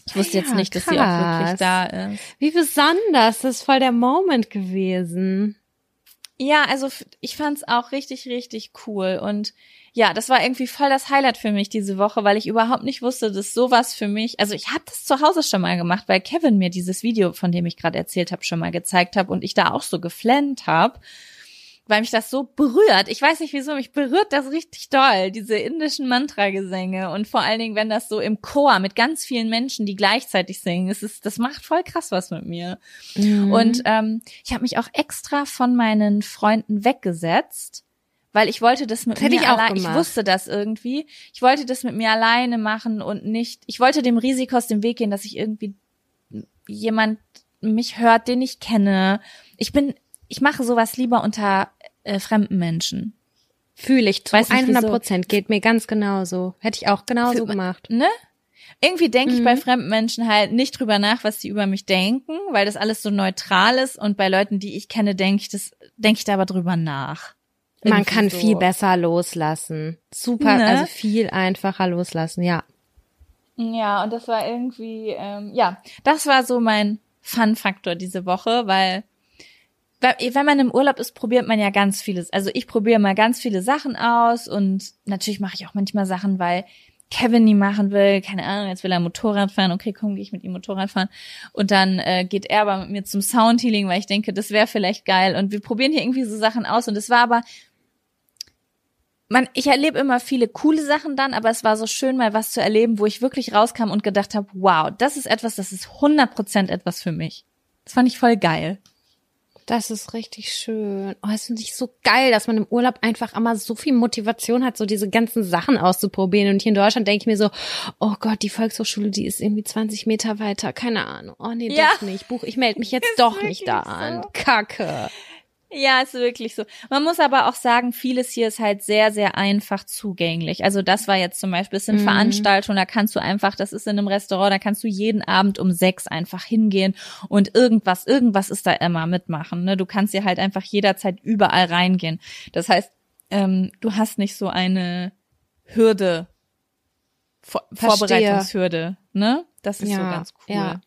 Ich wusste ja, jetzt nicht, dass krass. sie auch wirklich da ist. Wie besonders, das ist voll der Moment gewesen. Ja, also ich fand's auch richtig, richtig cool und ja, das war irgendwie voll das Highlight für mich diese Woche, weil ich überhaupt nicht wusste, dass sowas für mich, also ich habe das zu Hause schon mal gemacht, weil Kevin mir dieses Video, von dem ich gerade erzählt habe, schon mal gezeigt habe und ich da auch so geflennt habe, weil mich das so berührt. Ich weiß nicht wieso, mich berührt das richtig doll, diese indischen Mantra-Gesänge und vor allen Dingen, wenn das so im Chor mit ganz vielen Menschen, die gleichzeitig singen, das ist, das macht voll krass was mit mir. Mhm. Und ähm, ich habe mich auch extra von meinen Freunden weggesetzt, weil ich wollte das mit das mir ich auch allein, gemacht. Ich wusste das irgendwie, ich wollte das mit mir alleine machen und nicht, ich wollte dem Risiko aus dem Weg gehen, dass ich irgendwie jemand mich hört, den ich kenne. Ich bin, ich mache sowas lieber unter äh, fremden Menschen. Fühle ich zu hundert Prozent, wieso. Geht mir ganz genauso. Hätte ich auch genauso Für, gemacht. Ne? Irgendwie denke mhm. ich bei fremden Menschen halt nicht drüber nach, was die über mich denken, weil das alles so neutral ist und bei Leuten, die ich kenne, denke ich das, denke ich da aber drüber nach. Man kann so. viel besser loslassen. Super, ne? Also viel einfacher loslassen, ja. Ja, und das war irgendwie, ähm, ja, das war so mein Fun-Faktor diese Woche, weil wenn man im Urlaub ist, probiert man ja ganz vieles. Also ich probiere mal ganz viele Sachen aus und natürlich mache ich auch manchmal Sachen, weil Kevin die machen will, keine Ahnung, jetzt will er Motorrad fahren, okay, komm, gehe ich mit ihm Motorrad fahren und dann äh, geht er aber mit mir zum Soundhealing, weil ich denke, das wäre vielleicht geil und wir probieren hier irgendwie so Sachen aus und es war aber Man, ich erlebe immer viele coole Sachen dann, aber es war so schön, mal was zu erleben, wo ich wirklich rauskam und gedacht habe, wow, das ist etwas, das ist hundert Prozent etwas für mich. Das fand ich voll geil. Das ist richtig schön. Oh, das finde ich so geil, dass man im Urlaub einfach immer so viel Motivation hat, so diese ganzen Sachen auszuprobieren. Und hier in Deutschland denke ich mir so, oh Gott, die Volkshochschule, die ist irgendwie zwanzig Meter weiter, keine Ahnung. Oh nee, ja. doch nicht. Buch, ich melde mich jetzt doch nicht da so. an. Kacke. Ja, ist wirklich so. Man muss aber auch sagen, vieles hier ist halt sehr, sehr einfach zugänglich. Also das war jetzt zum Beispiel, es sind mm. Veranstaltungen, da kannst du einfach, das ist in einem Restaurant, da kannst du jeden Abend um sechs einfach hingehen und irgendwas, irgendwas ist da immer mitmachen. Ne? Du kannst hier halt einfach jederzeit überall reingehen. Das heißt, ähm, du hast nicht so eine Hürde, Vor- Vorbereitungshürde. Ne? Das ist ja, so ganz cool. Ja,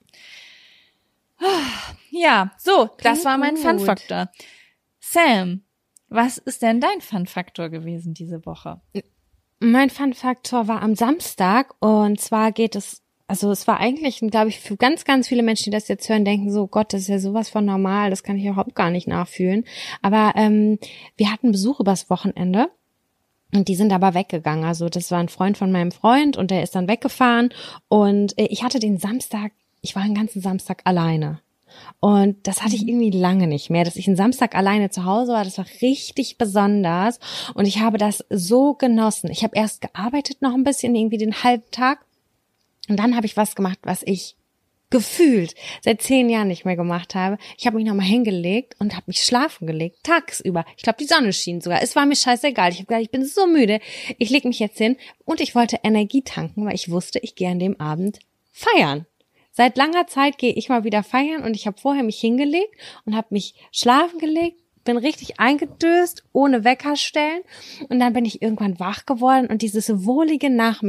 ja so, Klingt das war mein gut. Fun-Faktor. Sam, was ist denn dein Fun-Faktor gewesen diese Woche? Mein Fun-Faktor war am Samstag und zwar geht es, also es war eigentlich, glaube ich, für ganz, ganz viele Menschen, die das jetzt hören, denken so, Gott, das ist ja sowas von normal, das kann ich überhaupt gar nicht nachfühlen. Aber ähm, wir hatten Besuch übers Wochenende. Und die sind aber weggegangen. Also das war ein Freund von meinem Freund und der ist dann weggefahren. Und äh, ich hatte den Samstag, ich war den ganzen Samstag alleine. Und das hatte ich irgendwie lange nicht mehr, dass ich einen Samstag alleine zu Hause war. Das war richtig besonders und ich habe das so genossen. Ich habe erst gearbeitet noch ein bisschen, irgendwie den halben Tag und dann habe ich was gemacht, was ich gefühlt seit zehn Jahren nicht mehr gemacht habe. Ich habe mich nochmal hingelegt und habe mich schlafen gelegt, tagsüber. Ich glaube, die Sonne schien sogar. Es war mir scheißegal. Ich habe gedacht, ich bin so müde. Ich lege mich jetzt hin und ich wollte Energie tanken, weil ich wusste, ich gehe an dem Abend feiern. Seit langer Zeit gehe ich mal wieder feiern und ich habe vorher mich hingelegt und habe mich schlafen gelegt, bin richtig eingedöst, ohne Wecker stellen und dann bin ich irgendwann wach geworden und dieses wohlige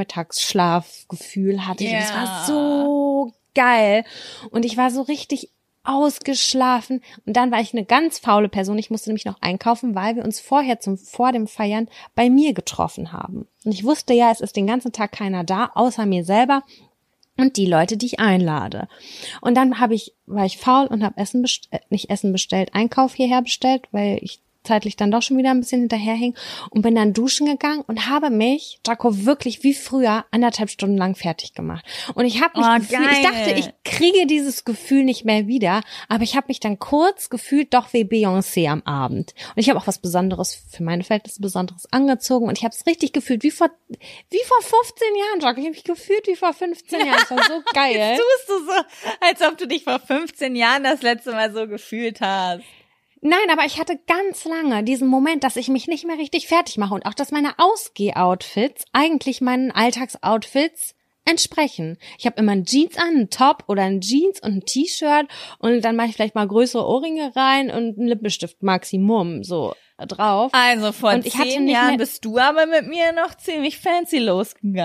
Nachmittagsschlafgefühl hatte ich. Yeah. Und es war so geil und ich war so richtig ausgeschlafen und dann war ich eine ganz faule Person. Ich musste nämlich noch einkaufen, weil wir uns vorher zum vor dem Feiern bei mir getroffen haben. Und ich wusste ja, es ist den ganzen Tag keiner da, außer mir selber. Und die Leute, die ich einlade. Und dann habe ich, war ich faul und habe Essen bestellt, nicht Essen bestellt, Einkauf hierher bestellt, weil ich zeitlich dann doch schon wieder ein bisschen hinterherhing und bin dann duschen gegangen und habe mich, Jaco, wirklich wie früher anderthalb Stunden lang fertig gemacht. Und ich habe mich, oh, gefühlt, ich dachte, ich kriege dieses Gefühl nicht mehr wieder, aber ich habe mich dann kurz gefühlt doch wie Beyoncé am Abend. Und ich habe auch was Besonderes, für meine Verhältnisse Besonderes angezogen und ich habe es richtig gefühlt, wie vor wie vor fünfzehn Jahren, Jaco. Ich habe mich gefühlt wie vor fünfzehn Jahren. Das war so geil. Jetzt tust du so, als ob du dich vor fünfzehn Jahren das letzte Mal so gefühlt hast. Nein, aber ich hatte ganz lange diesen Moment, dass ich mich nicht mehr richtig fertig mache und auch, dass meine Ausgeh-Outfits eigentlich meinen Alltagsoutfits entsprechen. Ich habe immer ein Jeans an, einen Top oder ein Jeans und ein T-Shirt und dann mache ich vielleicht mal größere Ohrringe rein und einen Lippenstift Maximum so drauf. Also vor und ich zehn hatte nicht Jahren mehr bist du aber mit mir noch ziemlich fancy losgegangen.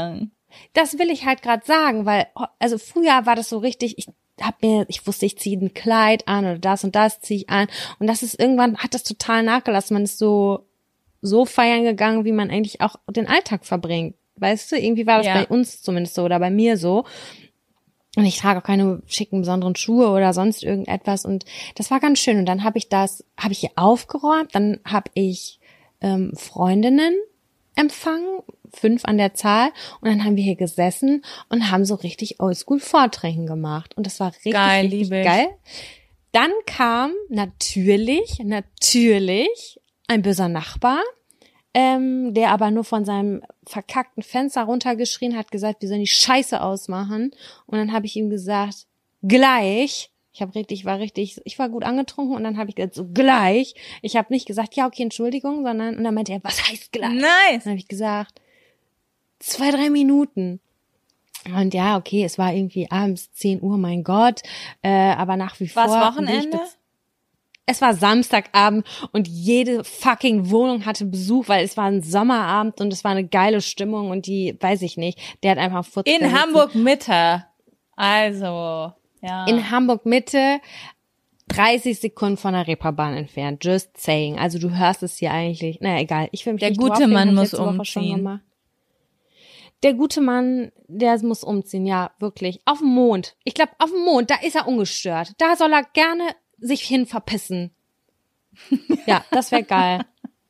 Das will ich halt gerade sagen, weil, also früher war das so richtig, ich hab mir, ich wusste, ich ziehe ein Kleid an oder das und das ziehe ich an. Und das ist irgendwann, hat das total nachgelassen. Man ist so, so feiern gegangen, wie man eigentlich auch den Alltag verbringt. Weißt du, irgendwie war das Ja. bei uns zumindest so oder bei mir so. Und ich trage auch keine schicken besonderen Schuhe oder sonst irgendetwas. Und das war ganz schön. Und dann habe ich das, habe ich hier aufgeräumt. Dann habe ich ähm, Freundinnen empfangen, fünf an der Zahl. Und dann haben wir hier gesessen und haben so richtig Oldschool-Vorträgen gemacht. Und das war richtig, Geil, richtig liebe ich. geil. Dann kam natürlich, natürlich ein böser Nachbar, ähm, der aber nur von seinem verkackten Fenster runtergeschrien hat, gesagt, wir sollen die Scheiße ausmachen. Und dann habe ich ihm gesagt, gleich. Ich habe richtig, war richtig, ich war gut angetrunken und dann habe ich gesagt, so gleich. Ich habe nicht gesagt, ja, okay, Entschuldigung, sondern, und dann meinte er, was heißt gleich? Nice. Dann habe ich gesagt, zwei, drei Minuten. Und ja, okay, es war irgendwie abends zehn Uhr, mein Gott, äh, aber nach wie vor. War's bin ich Wochenende? bez- Es war Samstagabend und jede fucking Wohnung hatte Besuch, weil es war ein Sommerabend und es war eine geile Stimmung und die, weiß ich nicht, der hat einfach Furz In verrissen. Hamburg Mitte. Also, ja. In Hamburg Mitte, dreißig Sekunden von der Reeperbahn entfernt. Just saying. Also du hörst es hier eigentlich. Naja, egal. Ich will mich Der nicht gute drauf legen, Mann hab ich muss letzte Woche schon umziehen. gemacht. Der gute Mann, der muss umziehen, ja, wirklich. Auf dem Mond. Ich glaube, auf dem Mond, da ist er ungestört. Da soll er gerne sich hin verpissen. Ja, das wäre geil.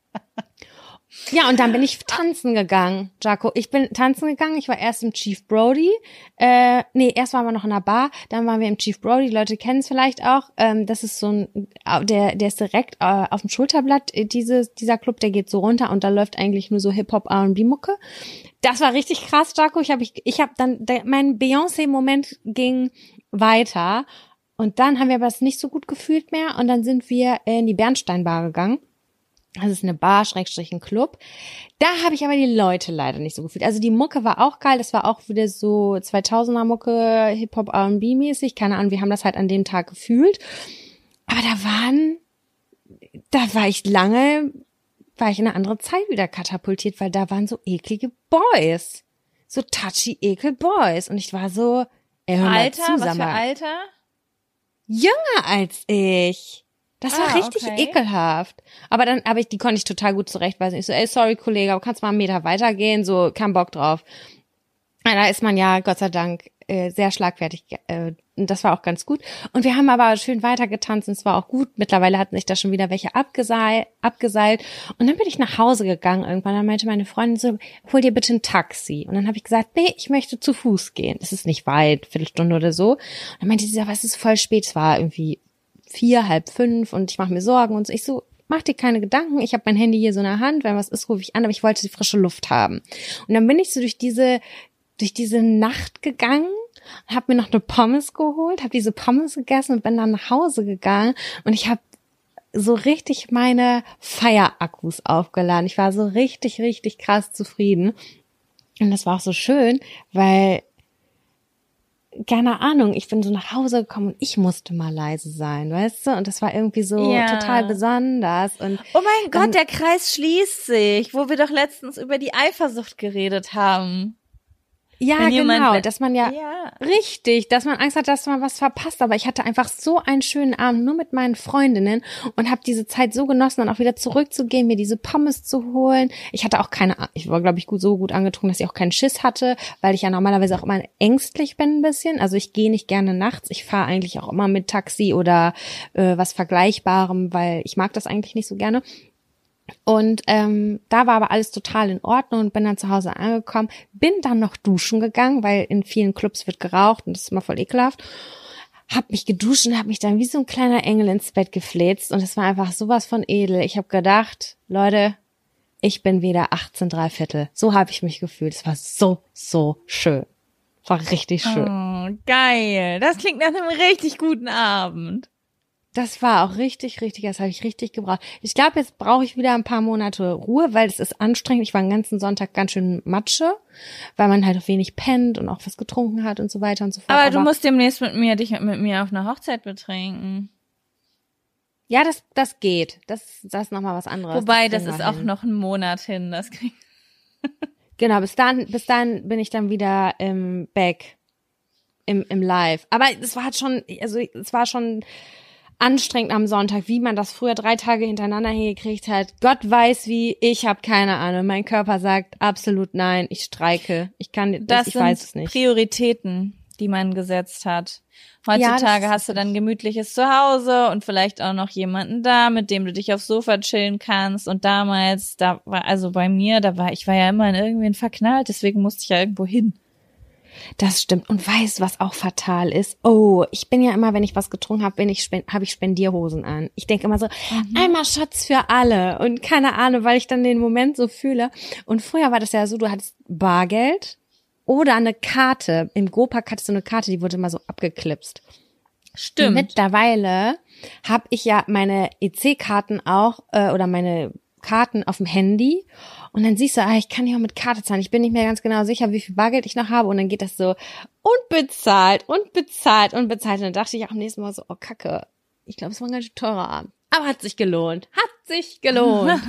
Ja, und dann bin ich tanzen gegangen, Jaco. Ich bin tanzen gegangen. Ich war erst im Chief Brody. Äh, nee, erst waren wir noch in der Bar. Dann waren wir im Chief Brody. Die Leute kennen es vielleicht auch. Ähm, das ist so ein, der, der ist direkt äh, auf dem Schulterblatt. Äh, Diese, dieser Club, der geht so runter und da läuft eigentlich nur so Hip-Hop, R und B-Mucke. Das war richtig krass, Jaco. Ich habe ich, ich habe dann, der, mein Beyoncé-Moment ging weiter. Und dann haben wir aber es nicht so gut gefühlt mehr. Und dann sind wir in die Bernsteinbar gegangen. Das ist eine Bar, Schrägstrich ein Club. Da habe ich aber die Leute leider nicht so gefühlt. Also die Mucke war auch geil. Das war auch wieder so zweitausender Mucke, Hip-Hop, R und B-mäßig. Keine Ahnung, wir haben das halt an dem Tag gefühlt. Aber da waren, da war ich lange, war ich in eine andere Zeit wieder katapultiert, weil da waren so eklige Boys. So touchy, ekel Boys. Und ich war so, ey, hör mal Alter, zu, was sag für mal. Alter? Jünger als ich. Das war Ah, richtig okay. ekelhaft. Aber dann, aber ich, die konnte ich total gut zurechtweisen. Ich so, ey, sorry, Kollege, aber kannst mal einen Meter weitergehen? So, kein Bock drauf. Ja, da ist man ja, Gott sei Dank, äh, sehr schlagfertig. Äh, und das war auch ganz gut. Und wir haben aber schön weitergetanzt und es war auch gut. Mittlerweile hatten sich da schon wieder welche abgeseilt, abgeseilt. Und dann bin ich nach Hause gegangen irgendwann. Dann meinte meine Freundin so, hol dir bitte ein Taxi. Und dann habe ich gesagt, nee, ich möchte zu Fuß gehen. Das ist nicht weit, Viertelstunde oder so. Und dann meinte sie, aber es ist voll spät. Es war irgendwie vier, halb fünf und ich mache mir Sorgen und so. Ich so, mach dir keine Gedanken. Ich habe mein Handy hier so in der Hand. Wenn was ist, rufe ich an. Aber ich wollte die frische Luft haben. Und dann bin ich so durch diese durch diese Nacht gegangen, habe mir noch eine Pommes geholt, habe diese Pommes gegessen und bin dann nach Hause gegangen und ich habe so richtig meine Feierakkus aufgeladen. Ich war so richtig, richtig krass zufrieden und das war auch so schön, weil, keine Ahnung, ich bin so nach Hause gekommen und ich musste mal leise sein, weißt du? Und das war irgendwie so Ja. total besonders. Und Oh mein dann- Gott, der Kreis schließt sich, wo wir doch letztens über die Eifersucht geredet haben. ja, Wenn jemand- genau, dass man ja, Ja. richtig, dass man Angst hat, dass man was verpasst. Aber ich hatte einfach so einen schönen Abend nur mit meinen Freundinnen und habe diese Zeit so genossen, dann auch wieder zurückzugehen, mir diese Pommes zu holen. Ich hatte auch keine, ich war, glaube ich, gut so gut angetrunken, dass ich auch keinen Schiss hatte, weil ich ja normalerweise auch immer ängstlich bin ein bisschen. Also ich gehe nicht gerne nachts. Ich fahre eigentlich auch immer mit Taxi oder äh, was Vergleichbarem, weil ich mag das eigentlich nicht so gerne. Und ähm, da war aber alles total in Ordnung und bin dann zu Hause angekommen, bin dann noch duschen gegangen, weil in vielen Clubs wird geraucht und das ist immer voll ekelhaft. Hab mich geduscht und hab mich dann wie so ein kleiner Engel ins Bett gefläzt und es war einfach sowas von edel. Ich habe gedacht, Leute, ich bin wieder achtzehn drei Viertel. So habe ich mich gefühlt. Es war so, so schön. Es war richtig schön. Oh, geil. Das klingt nach einem richtig guten Abend. Das war auch richtig, richtig, das habe ich richtig gebraucht. Ich glaube, jetzt brauche ich wieder ein paar Monate Ruhe, weil es ist anstrengend. Ich war den ganzen Sonntag ganz schön Matsche, weil man halt auch wenig pennt und auch was getrunken hat und so weiter und so fort. Aber du musst demnächst mit mir dich mit mir auf einer Hochzeit betrinken. Ja, das das geht. Das das ist nochmal was anderes. Wobei, das das kriegen ist wir auch hin. noch ein Monat hin. Das krieg Genau, bis dann, bis dann bin ich dann wieder im Back, im, im Live. Aber es war halt schon, also es war schon anstrengend am Sonntag, wie man das früher drei Tage hintereinander hingekriegt hat. Gott weiß wie, ich habe keine Ahnung. Mein Körper sagt absolut nein, ich streike. Ich kann, das, das ich sind weiß es nicht. Prioritäten, die man gesetzt hat. Heutzutage ja, hast du dann gemütliches Zuhause und vielleicht auch noch jemanden da, mit dem du dich aufs Sofa chillen kannst. Und damals, da war, also bei mir, da war, ich war ja immer in irgendwen verknallt, deswegen musste ich ja irgendwo hin. Das stimmt. Und weißt, was auch fatal ist? Oh, ich bin ja immer, wenn ich was getrunken habe, bin ich habe ich Spendierhosen an. Ich denke immer so, mhm. einmal Shots für alle und keine Ahnung, weil ich dann den Moment so fühle. Und früher war das ja so, du hattest Bargeld oder eine Karte. Im Go-Park hattest du eine Karte, die wurde immer so abgeklipst. Stimmt. Und mittlerweile habe ich ja meine E C-Karten auch äh, oder meine Karten auf dem Handy und dann siehst du, ah, ich kann hier auch mit Karte zahlen. Ich bin nicht mehr ganz genau sicher, wie viel Bargeld ich noch habe und dann geht das so und bezahlt und bezahlt und bezahlt. Und dann dachte ich auch am nächsten Mal so, oh Kacke, ich glaube, es war ein ganz schön teurer Abend. Aber hat sich gelohnt. Hat sich gelohnt.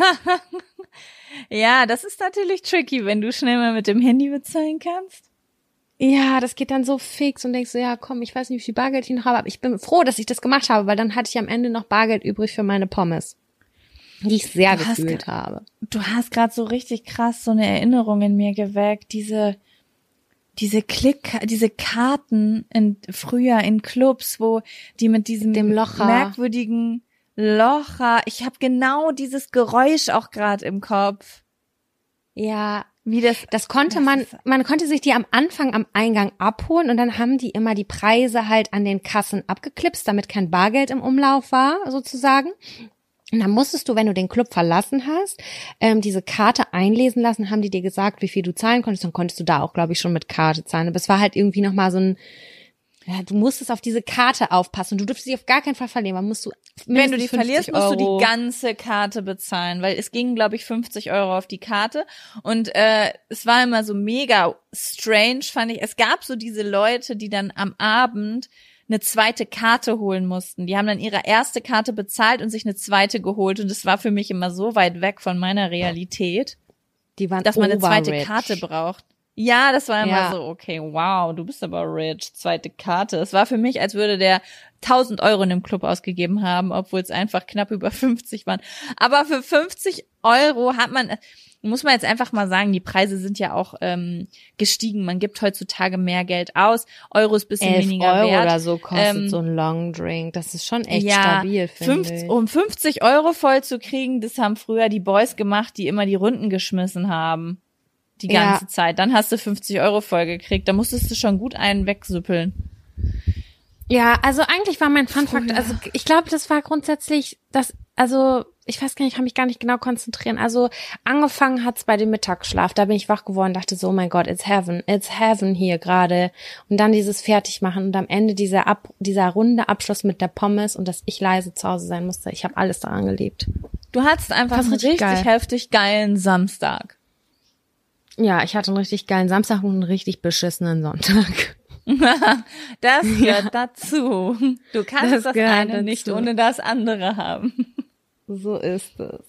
Ja, das ist natürlich tricky, wenn du schnell mal mit dem Handy bezahlen kannst. Ja, das geht dann so fix und denkst so, ja komm, ich weiß nicht, wie viel Bargeld ich noch habe, aber ich bin froh, dass ich das gemacht habe, weil dann hatte ich am Ende noch Bargeld übrig für meine Pommes, die ich sehr du gefühlt habe. Du hast gerade so richtig krass so eine Erinnerung in mir geweckt, diese diese Klick, diese Karten in früher in Clubs, wo die mit diesem Dem Locher. merkwürdigen Locher, ich habe genau dieses Geräusch auch gerade im Kopf. Ja, wie das das konnte das man man konnte sich die am Anfang am Eingang abholen und dann haben die immer die Preise halt an den Kassen abgeklipst, damit kein Bargeld im Umlauf war, sozusagen. Und dann musstest du, wenn du den Club verlassen hast, ähm, diese Karte einlesen lassen, haben die dir gesagt, wie viel du zahlen konntest, dann konntest du da auch, glaube ich, schon mit Karte zahlen. Aber es war halt irgendwie nochmal so ein, ja, du musstest auf diese Karte aufpassen und du durftest sie auf gar keinen Fall verlieren. Man musst du, wenn du die verlierst, musst du Euro. die ganze Karte bezahlen, weil es ging, glaube ich, fünfzig Euro auf die Karte und äh, es war immer so mega strange, fand ich. Es gab so diese Leute, die dann am Abend eine zweite Karte holen mussten. Die haben dann ihre erste Karte bezahlt und sich eine zweite geholt und es war für mich immer so weit weg von meiner Realität, die waren dass man eine zweite overrich. Karte braucht. Ja, das war immer Ja. so, okay, wow, du bist aber rich, zweite Karte. Es war für mich, als würde der tausend Euro in dem Club ausgegeben haben, obwohl es einfach knapp über fünfzig waren. Aber für fünfzig Euro hat man, muss man jetzt einfach mal sagen, die Preise sind ja auch ähm, gestiegen. Man gibt heutzutage mehr Geld aus. Euro ist ein bisschen elf weniger Euro wert. oder so kostet Ähm, so ein Long Drink. Das ist schon echt ja, stabil, finde fünfzig, ich. um fünfzig Euro voll zu kriegen, das haben früher die Boys gemacht, die immer die Runden geschmissen haben. Die ganze Ja. Zeit. Dann hast du fünfzig Euro voll gekriegt. Da musstest du schon gut einen wegsüppeln. Ja, also eigentlich war mein Fun-Fact, Früher. also ich glaube, das war grundsätzlich, das, also ich weiß gar nicht, ich kann mich gar nicht genau konzentrieren. Also angefangen hat's bei dem Mittagsschlaf, da bin ich wach geworden, dachte so, oh mein Gott, it's heaven, it's heaven hier gerade. Und dann dieses Fertigmachen und am Ende dieser Ab, dieser runde Abschluss mit der Pommes und dass ich leise zu Hause sein musste. Ich habe alles daran geliebt. Du hattest einfach Das einen ist richtig richtig geil. heftig geilen Samstag. Ja, ich hatte einen richtig geilen Samstag und einen richtig beschissenen Sonntag. Das gehört dazu. Du kannst Das das, gehört eine dazu. nicht ohne das andere haben. So ist es.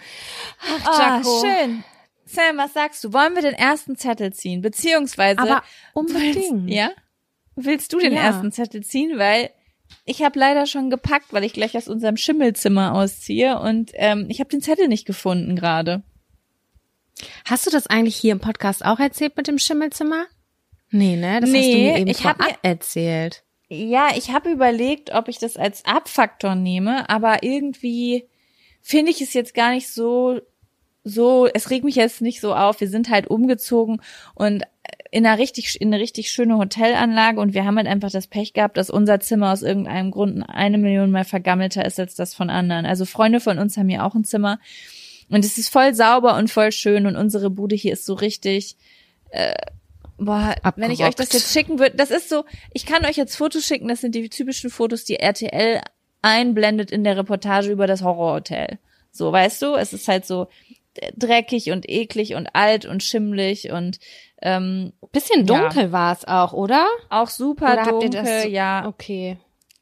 Ah, schön. Sam, was sagst du? Wollen wir den ersten Zettel ziehen? Beziehungsweise Aber unbedingt. Willst, ja? Willst du den Ja. ersten Zettel ziehen? Weil ich habe leider schon gepackt, weil ich gleich aus unserem Schimmelzimmer ausziehe und ähm, ich habe den Zettel nicht gefunden gerade. Hast du das eigentlich hier im Podcast auch erzählt mit dem Schimmelzimmer? Nee, ne? Das hast du Nee, mir eben ich hab vorab mir- erzählt. Ja, ich habe überlegt, ob ich das als Abfaktor nehme, aber irgendwie finde ich es jetzt gar nicht so, so, es regt mich jetzt nicht so auf. Wir sind halt umgezogen und in einer richtig, in eine richtig schöne Hotelanlage und wir haben halt einfach das Pech gehabt, dass unser Zimmer aus irgendeinem Grund eine Million Mal vergammelter ist als das von anderen. Also Freunde von uns haben hier auch ein Zimmer und es ist voll sauber und voll schön und unsere Bude hier ist so richtig, äh, boah, wenn ich euch das Abgerockt. jetzt schicken würde, das ist so, ich kann euch jetzt Fotos schicken, das sind die typischen Fotos, die R T L einblendet in der Reportage über das Horrorhotel. So, weißt du, es ist halt so dreckig und eklig und alt und schimmlig und ähm, Bisschen dunkel war es auch, oder? auch super Oder habt ihr dunkel, das? ja. Okay.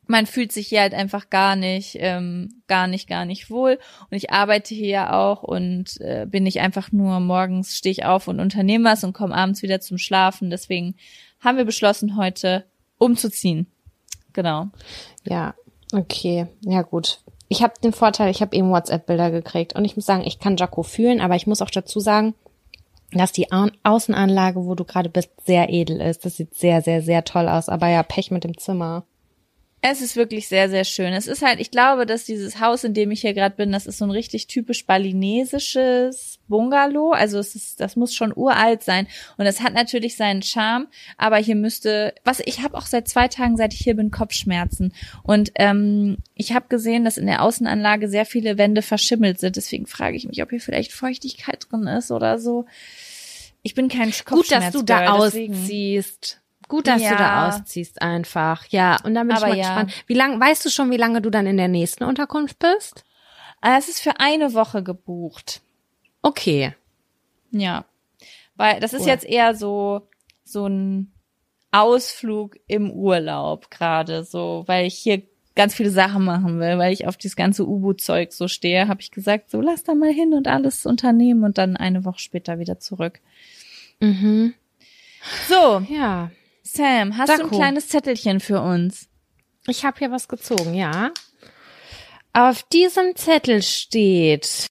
man fühlt sich hier halt einfach gar nicht, ähm, gar nicht, gar nicht wohl. Und ich arbeite hier ja auch und äh, bin nicht einfach nur morgens stehe ich auf und unternehme was und komme abends wieder zum Schlafen. Deswegen haben wir beschlossen, heute umzuziehen. Genau. Ja, okay. Ja, gut. Ich habe den Vorteil, ich habe eben WhatsApp-Bilder gekriegt und ich muss sagen, ich kann Jaco fühlen, aber ich muss auch dazu sagen, dass die Au- Außenanlage, wo du gerade bist, sehr edel ist. Das sieht sehr, sehr, sehr toll aus. Aber ja, Pech mit dem Zimmer. Es ist wirklich sehr, sehr schön. Es ist halt, ich glaube, dass dieses Haus, in dem ich hier gerade bin, das ist so ein richtig typisch balinesisches Bungalow. Also es ist, das muss schon uralt sein. Und es hat natürlich seinen Charme. Aber hier müsste, was ich habe auch seit zwei Tagen, seit ich hier bin, Kopfschmerzen. Und ähm, ich habe gesehen, dass in der Außenanlage sehr viele Wände verschimmelt sind. Deswegen frage ich mich, ob hier vielleicht Feuchtigkeit drin ist oder so. Ich bin kein Kopfschmerz. Gut, dass du da deswegen. ausziehst. Gut, dass Ja. du da ausziehst einfach. Ja, und dann bin Aber ich mal ja. gespannt. Wie lange, weißt du schon, wie lange du dann in der nächsten Unterkunft bist? Ah, es ist für eine Woche gebucht. Okay. Ja. Weil das ist Cool. jetzt eher so so ein Ausflug im Urlaub gerade, so, weil ich hier ganz viele Sachen machen will, weil ich auf dieses ganze U-Boot-Zeug so stehe, habe ich gesagt, so lass da mal hin und alles unternehmen und dann eine Woche später wieder zurück. Mhm. So, Ja. Sam, hast du ein Jaco. kleines Zettelchen für uns? Ich habe hier was gezogen, ja. Auf diesem Zettel steht: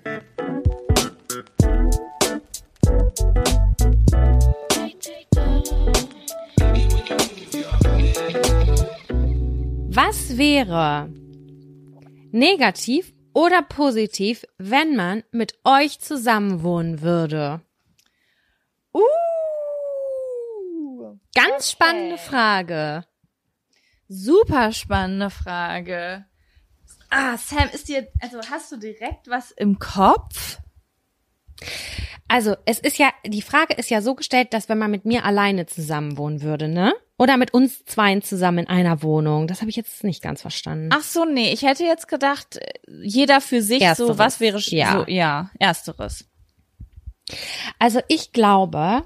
Was wäre negativ oder positiv, wenn man mit euch zusammenwohnen würde? Uh! Ganz spannende Frage. Super spannende Frage. Ah, Sam, ist dir, also hast du direkt was im Kopf? Also, es ist ja, die Frage ist ja so gestellt, dass wenn man mit mir alleine zusammenwohnen würde, ne? Oder mit uns zweien zusammen in einer Wohnung. Das habe ich jetzt nicht ganz verstanden. Ach so, nee, ich hätte jetzt gedacht, jeder für sich Ersteres. so, was wäre Ja. so, ja, ersteres. Also, ich glaube,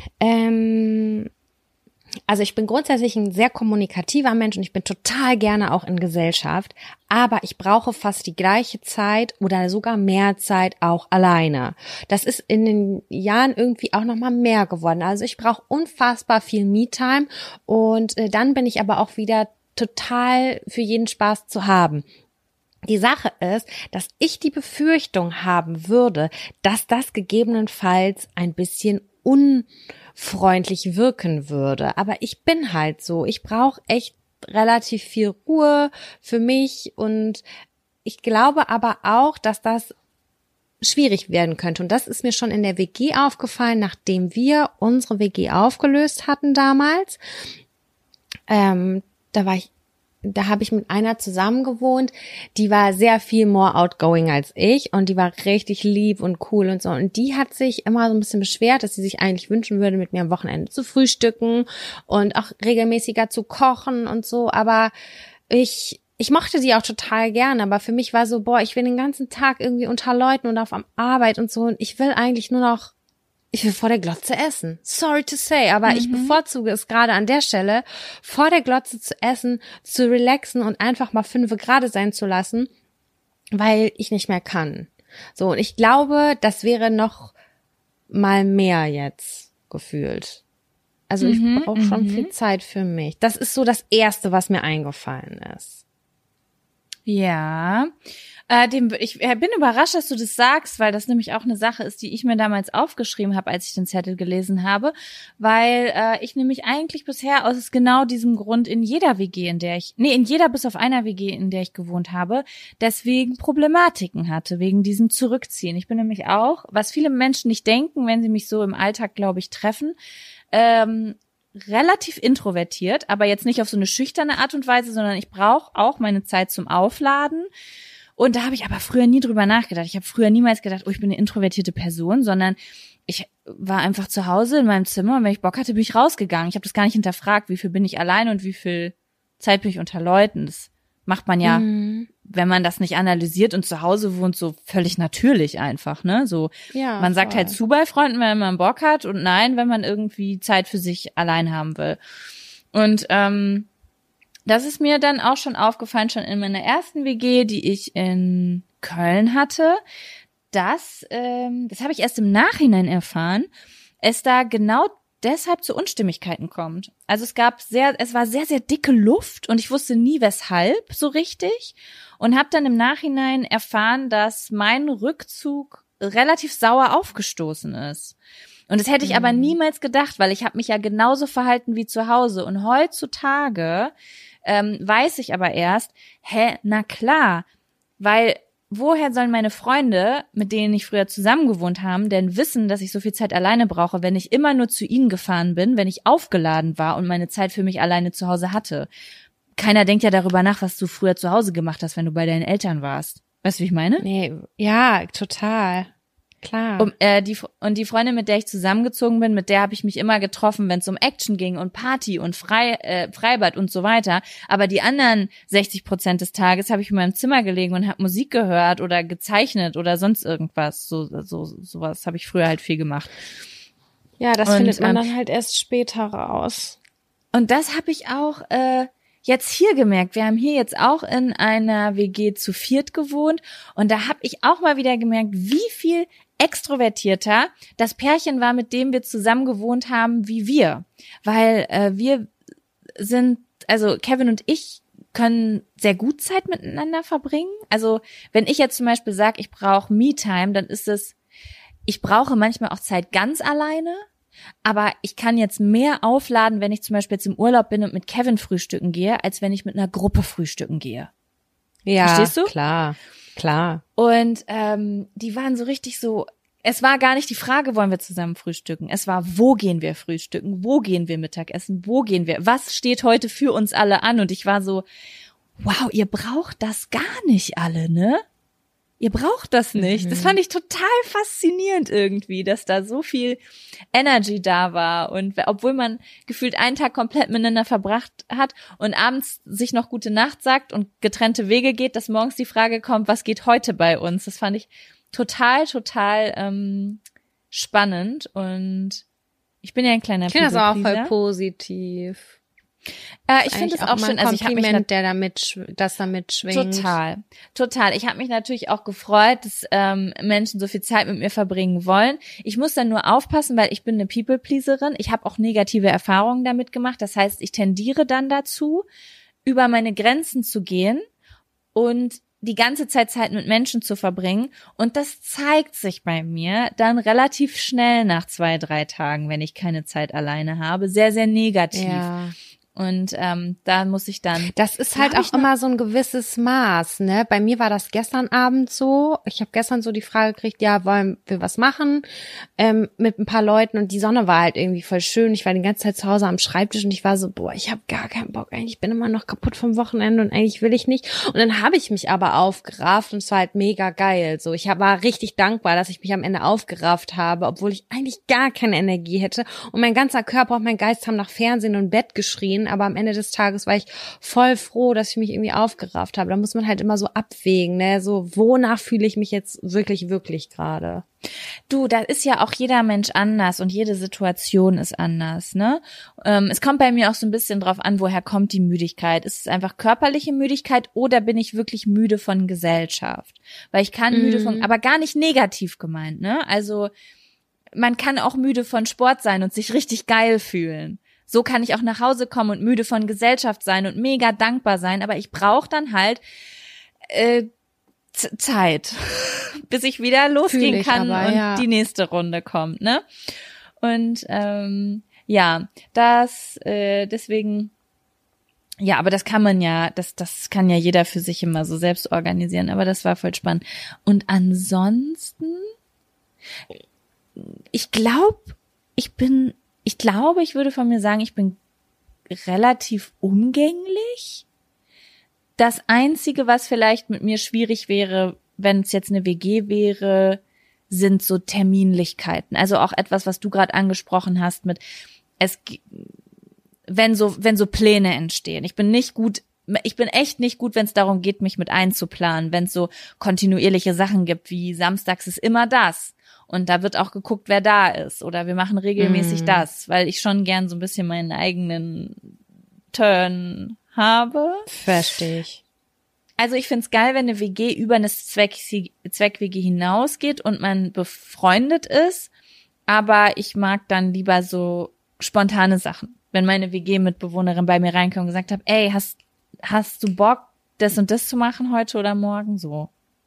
ähm, also ich bin grundsätzlich ein sehr kommunikativer Mensch und ich bin total gerne auch in Gesellschaft, aber ich brauche fast die gleiche Zeit oder sogar mehr Zeit auch alleine. Das ist in den Jahren irgendwie auch nochmal mehr geworden. Also ich brauche unfassbar viel Me-Time und äh, dann bin ich aber auch wieder total für jeden Spaß zu haben. Die Sache ist, dass ich die Befürchtung haben würde, dass das gegebenenfalls ein bisschen unfreundlich wirken würde. Aber ich bin halt so. Ich brauche echt relativ viel Ruhe für mich und ich glaube aber auch, dass das schwierig werden könnte. Und das ist mir schon in der W G aufgefallen, nachdem wir unsere W G aufgelöst hatten damals. Ähm, da war ich Da habe ich mit einer zusammen gewohnt, die war sehr viel more outgoing als ich und die war richtig lieb und cool und so. Und die hat sich immer so ein bisschen beschwert, dass sie sich eigentlich wünschen würde, mit mir am Wochenende zu frühstücken und auch regelmäßiger zu kochen und so. Aber ich ich mochte die auch total gerne, aber für mich war so, boah, ich will den ganzen Tag irgendwie unter Leuten und auf Arbeit und so und ich will eigentlich nur noch Ich will vor der Glotze essen. Sorry to say, aber mhm. ich bevorzuge es gerade an der Stelle, vor der Glotze zu essen, zu relaxen und einfach mal fünfe gerade sein zu lassen, weil ich nicht mehr kann. So, und ich glaube, das wäre noch mal mehr jetzt gefühlt. Also ich Mhm, brauche schon mhm. viel Zeit für mich. Das ist so das Erste, was mir eingefallen ist. Ja, äh, dem, ich äh, bin überrascht, dass du das sagst, weil das nämlich auch eine Sache ist, die ich mir damals aufgeschrieben habe, als ich den Zettel gelesen habe, weil äh, ich nämlich eigentlich bisher aus genau diesem Grund in jeder W G, in der ich, nee, in jeder bis auf einer W G, in der ich gewohnt habe, deswegen Problematiken hatte, wegen diesem Zurückziehen. Ich bin nämlich auch, was viele Menschen nicht denken, wenn sie mich so im Alltag, glaube ich, treffen, ähm, relativ introvertiert, aber jetzt nicht auf so eine schüchterne Art und Weise, sondern ich brauche auch meine Zeit zum Aufladen. Und da habe ich aber früher nie drüber nachgedacht. Ich habe früher niemals gedacht, oh, ich bin eine introvertierte Person, sondern ich war einfach zu Hause in meinem Zimmer und wenn ich Bock hatte, bin ich rausgegangen. Ich habe das gar nicht hinterfragt, wie viel bin ich allein und wie viel Zeit bin ich unter Leuten. Das macht man ja, Mhm. wenn man das nicht analysiert und zu Hause wohnt, so völlig natürlich einfach, ne? So, Ja, man sagt voll. halt zu bei Freunden, wenn man Bock hat und nein, wenn man irgendwie Zeit für sich allein haben will. Und ähm, das ist mir dann auch schon aufgefallen, schon in meiner ersten W G, die ich in Köln hatte, dass, ähm, das habe ich erst im Nachhinein erfahren, es da genau deshalb zu Unstimmigkeiten kommt. Also es gab sehr, es war sehr, sehr dicke Luft und ich wusste nie weshalb so richtig und habe dann im Nachhinein erfahren, dass mein Rückzug relativ sauer aufgestoßen ist. Und das hätte ich aber niemals gedacht, weil ich habe mich ja genauso verhalten wie zu Hause. Und heutzutage ähm, weiß ich aber erst, hä, na klar, weil woher sollen meine Freunde, mit denen ich früher zusammengewohnt habe, denn wissen, dass ich so viel Zeit alleine brauche, wenn ich immer nur zu ihnen gefahren bin, wenn ich aufgeladen war und meine Zeit für mich alleine zu Hause hatte? Keiner denkt ja darüber nach, was du früher zu Hause gemacht hast, wenn du bei deinen Eltern warst. Weißt du, wie ich meine? Nee, ja, total. Klar. Um, äh, die, und die Freundin, mit der ich zusammengezogen bin, mit der habe ich mich immer getroffen, wenn es um Action ging und Party und Frei, äh, Freibad und so weiter. Aber die anderen sechzig Prozent des Tages habe ich in meinem Zimmer gelegen und habe Musik gehört oder gezeichnet oder sonst irgendwas. So, so sowas habe ich früher halt viel gemacht. Ja, das und, findet man ähm, dann halt erst später raus. Und das habe ich auch äh, jetzt hier gemerkt. Wir haben hier jetzt auch in einer W G zu viert gewohnt und da habe ich auch mal wieder gemerkt, wie viel extrovertierter das Pärchen war, mit dem wir zusammen gewohnt haben, wie wir. Weil äh, wir sind, also Kevin und ich können sehr gut Zeit miteinander verbringen. Also wenn ich jetzt zum Beispiel sage, ich brauche Me-Time, dann ist es, ich brauche manchmal auch Zeit ganz alleine, aber ich kann jetzt mehr aufladen, wenn ich zum Beispiel jetzt im Urlaub bin und mit Kevin frühstücken gehe, als wenn ich mit einer Gruppe frühstücken gehe. Ja, verstehst du? Klar, klar. Und ähm, die waren so richtig so, es war gar nicht die Frage, wollen wir zusammen frühstücken? Es war, wo gehen wir frühstücken? Wo gehen wir Mittagessen? Wo gehen wir? Was steht heute für uns alle an? Und ich war so, wow, ihr braucht das gar nicht alle, ne? Ihr braucht das nicht. Mhm. Das fand ich total faszinierend irgendwie, dass da so viel Energy da war. Und obwohl man gefühlt einen Tag komplett miteinander verbracht hat und abends sich noch gute Nacht sagt und getrennte Wege geht, dass morgens die Frage kommt, was geht heute bei uns? Das fand ich total, total ähm, spannend. Und ich bin ja ein kleiner Ich finde das auch voll People-Pleaser. positiv. Äh, ich finde es auch schön, also ich habe mich der damit, das damit schwingt. Total, total. Ich habe mich natürlich auch gefreut, dass ähm, Menschen so viel Zeit mit mir verbringen wollen. Ich muss dann nur aufpassen, weil ich bin eine People-Pleaserin. Ich habe auch negative Erfahrungen damit gemacht. Das heißt, ich tendiere dann dazu, über meine Grenzen zu gehen und die ganze Zeit Zeit mit Menschen zu verbringen. Und das zeigt sich bei mir dann relativ schnell nach zwei, drei Tagen, wenn ich keine Zeit alleine habe, sehr, sehr negativ. Ja. Und ähm, da muss ich dann... Das ist halt auch immer so ein gewisses Maß, ne? Bei mir war das gestern Abend so. Ich habe gestern so die Frage gekriegt, ja, wollen wir was machen ähm, mit ein paar Leuten? Und die Sonne war halt irgendwie voll schön. Ich war die ganze Zeit zu Hause am Schreibtisch und ich war so, boah, ich habe gar keinen Bock. Eigentlich bin immer noch kaputt vom Wochenende und eigentlich will ich nicht. Und dann habe ich mich aber aufgerafft und es war halt mega geil. So, ich war richtig dankbar, dass ich mich am Ende aufgerafft habe, obwohl ich eigentlich gar keine Energie hätte. Und mein ganzer Körper und mein Geist haben nach Fernsehen und Bett geschrien. Aber am Ende des Tages war ich voll froh, dass ich mich irgendwie aufgerafft habe. Da muss man halt immer so abwägen, ne? So, wonach fühle ich mich jetzt wirklich, wirklich gerade? Du, da ist ja auch jeder Mensch anders und jede Situation ist anders, ne? Ähm, es kommt bei mir auch so ein bisschen drauf an, woher kommt die Müdigkeit? Ist es einfach körperliche Müdigkeit oder bin ich wirklich müde von Gesellschaft? Weil ich kann mm. müde von, aber gar nicht negativ gemeint, ne? Also, man kann auch müde von Sport sein und sich richtig geil fühlen. So kann ich auch nach Hause kommen und müde von Gesellschaft sein und mega dankbar sein, aber ich brauche dann halt äh, Z- Zeit, bis ich wieder losgehen ich kann aber, und ja. die nächste Runde kommt, ne? Und ähm, ja, das äh, deswegen, ja, aber das kann man ja, das das kann ja jeder für sich immer so selbst organisieren, aber das war voll spannend. Und ansonsten, ich glaube, ich bin Ich glaube, ich würde von mir sagen, ich bin relativ umgänglich. Das Einzige, was vielleicht mit mir schwierig wäre, wenn es jetzt eine W G wäre, sind so Terminlichkeiten. Also auch etwas, was du gerade angesprochen hast mit es, wenn so wenn so Pläne entstehen. Ich bin nicht gut, ich bin echt nicht gut, wenn es darum geht, mich mit einzuplanen. Wenn es so kontinuierliche Sachen gibt, wie samstags ist immer das. Und da wird auch geguckt, wer da ist. Oder wir machen regelmäßig mm. das, weil ich schon gern so ein bisschen meinen eigenen Turn habe. Verstehe ich. Also ich find's geil, wenn eine W G über eine Zweck-W G hinausgeht und man befreundet ist, aber ich mag dann lieber so spontane Sachen. Wenn meine W G-Mitbewohnerin bei mir reinkam und gesagt hat, ey, hast, hast du Bock, das und das zu machen heute oder morgen? So.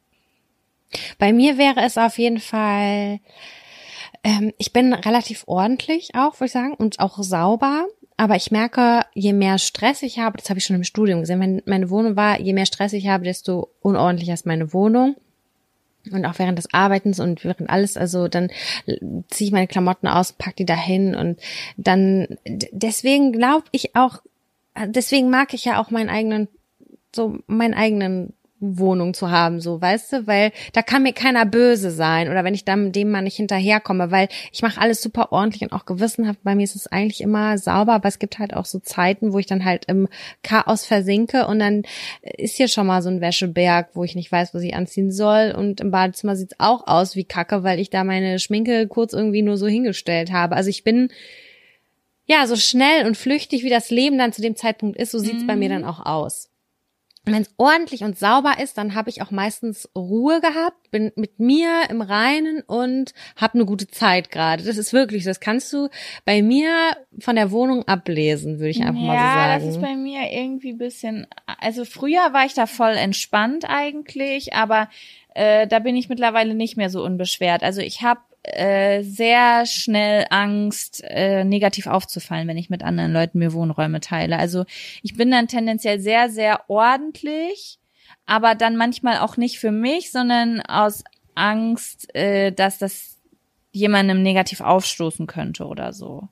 Bei mir wäre es auf jeden Fall, ähm, ich bin relativ ordentlich auch, würde ich sagen, und auch sauber. Aber ich merke, je mehr Stress ich habe, das habe ich schon im Studium gesehen, wenn meine Wohnung war, je mehr Stress ich habe, desto unordentlicher ist meine Wohnung. Und auch während des Arbeitens und während alles, also dann ziehe ich meine Klamotten aus, pack die dahin und dann, deswegen glaube ich auch, deswegen mag ich ja auch meinen eigenen, so meinen eigenen Wohnung zu haben, so, weißt du, weil da kann mir keiner böse sein oder wenn ich dann dem mal nicht hinterherkomme, weil ich mache alles super ordentlich und auch gewissenhaft. Bei mir ist es eigentlich immer sauber, aber es gibt halt auch so Zeiten, wo ich dann halt im Chaos versinke und dann ist hier schon mal so ein Wäscheberg, wo ich nicht weiß, was ich anziehen soll und im Badezimmer sieht's auch aus wie Kacke, weil ich da meine Schminke kurz irgendwie nur so hingestellt habe. Also ich bin ja so schnell und flüchtig, wie das Leben dann zu dem Zeitpunkt ist, so sieht's mhm. bei mir dann auch aus. Und wenn es ordentlich und sauber ist, dann habe ich auch meistens Ruhe gehabt, bin mit mir im Reinen und habe eine gute Zeit gerade. Das ist wirklich so. Das kannst du bei mir von der Wohnung ablesen, würde ich einfach ja, mal so sagen. Ja, das ist bei mir irgendwie ein bisschen, also früher war ich da voll entspannt eigentlich, aber äh, da bin ich mittlerweile nicht mehr so unbeschwert. Also ich habe äh, sehr schnell Angst, äh, negativ aufzufallen, wenn ich mit anderen Leuten mir Wohnräume teile. Also ich bin dann tendenziell sehr, sehr ordentlich, aber dann manchmal auch nicht für mich, sondern aus Angst, äh, dass das jemandem negativ aufstoßen könnte oder so.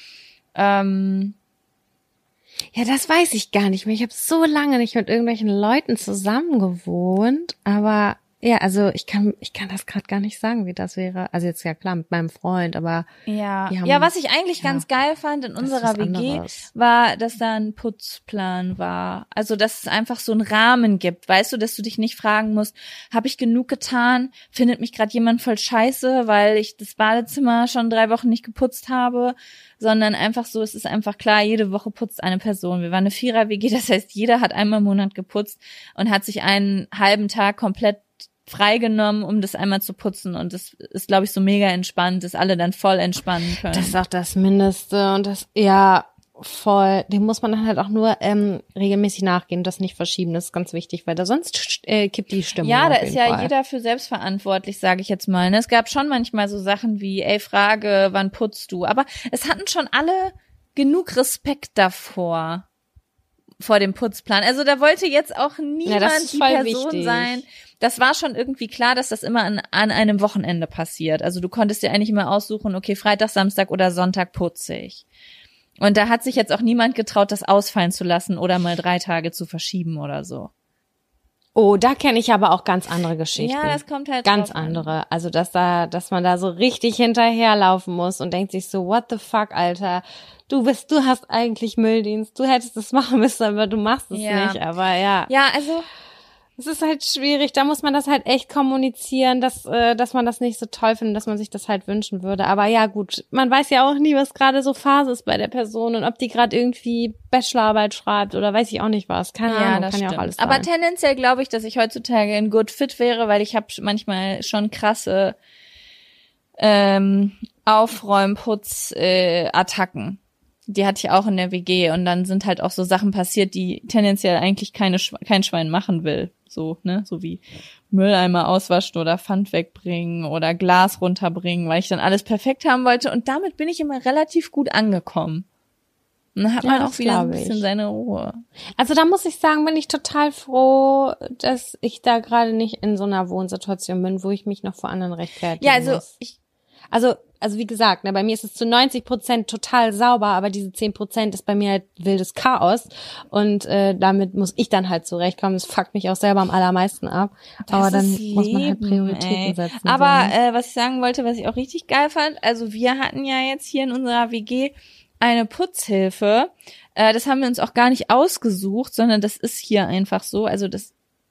Ähm, ja, das weiß ich gar nicht mehr. Ich habe so lange nicht mit irgendwelchen Leuten zusammen gewohnt, aber ja, also ich kann ich kann das gerade gar nicht sagen, wie das wäre. Also jetzt ja klar mit meinem Freund, aber ja, haben, ja, was ich eigentlich ja, ganz geil fand in unserer W G war, dass da ein Putzplan war. Also dass es einfach so einen Rahmen gibt, weißt du, dass du dich nicht fragen musst, habe ich genug getan? Findet mich gerade jemand voll scheiße, weil ich das Badezimmer schon drei Wochen nicht geputzt habe? Sondern einfach so, es ist einfach klar, jede Woche putzt eine Person. Wir waren eine Vierer-W G, das heißt, jeder hat einmal im Monat geputzt und hat sich einen halben Tag komplett freigenommen, um das einmal zu putzen und das ist, glaube ich, so mega entspannt, dass alle dann voll entspannen können. Das ist auch das Mindeste und das, ja, voll, dem muss man dann halt auch nur ähm, regelmäßig nachgehen, das nicht verschieben, das ist ganz wichtig, weil da sonst äh, kippt die Stimmung. Ja, da auf ist jeden ja Fall. jeder für selbst verantwortlich, sage ich jetzt mal. Es gab schon manchmal so Sachen wie, ey, Frage, wann putzt du? Aber es hatten schon alle genug Respekt davor, vor dem Putzplan. Also da wollte jetzt auch niemand ja, die Person wichtig. sein. Das war schon irgendwie klar, dass das immer an, an einem Wochenende passiert. Also du konntest dir eigentlich immer aussuchen, okay, Freitag, Samstag oder Sonntag putze ich. Und da hat sich jetzt auch niemand getraut, das ausfallen zu lassen oder mal drei Tage zu verschieben oder so. Oh, da kenne ich aber auch ganz andere Geschichten. Ja, das kommt halt ganz drauf an. andere. Also dass da, dass man da so richtig hinterherlaufen muss und denkt sich so, what the fuck, Alter? Du bist, du hast eigentlich Mülldienst. Du hättest das machen müssen, aber du machst es Ja. nicht. Aber ja. Ja, also Es ist halt schwierig, da muss man das halt echt kommunizieren, dass äh, dass man das nicht so toll findet, dass man sich das halt wünschen würde. Aber ja gut, man weiß ja auch nie, was gerade so Phase ist bei der Person und ob die gerade irgendwie Bachelorarbeit schreibt oder weiß ich auch nicht was. Keine ja, Ahnung, das kann stimmt. ja auch alles sein. Aber tendenziell glaube ich, dass ich heutzutage in Good Fit wäre, weil ich habe manchmal schon krasse ähm, Aufräumputz-Attacken. Die hatte ich auch in der W G und dann sind halt auch so Sachen passiert, die tendenziell eigentlich keine kein Schwein machen will. So, ne, so wie Mülleimer auswaschen oder Pfand wegbringen oder Glas runterbringen, weil ich dann alles perfekt haben wollte und damit bin ich immer relativ gut angekommen. Und dann hat Ja, man das auch wieder ein glaub bisschen ich. seine Ruhe. Also da muss ich sagen, bin ich total froh, dass ich da gerade nicht in so einer Wohnsituation bin, wo ich mich noch vor anderen rechtfertigen Ja, also muss. ich Also, also wie gesagt, ne, bei mir ist es zu neunzig Prozent total sauber, aber diese zehn Prozent ist bei mir halt wildes Chaos und äh, damit muss ich dann halt zurechtkommen. Das fuckt mich auch selber am allermeisten ab. Das aber dann ist muss man halt Leben, Prioritäten ey. setzen. Aber so. äh, was ich sagen wollte, was ich auch richtig geil fand, also wir hatten ja jetzt hier in unserer W G eine Putzhilfe. Äh, das haben wir uns auch gar nicht ausgesucht, sondern das ist hier einfach so. Also das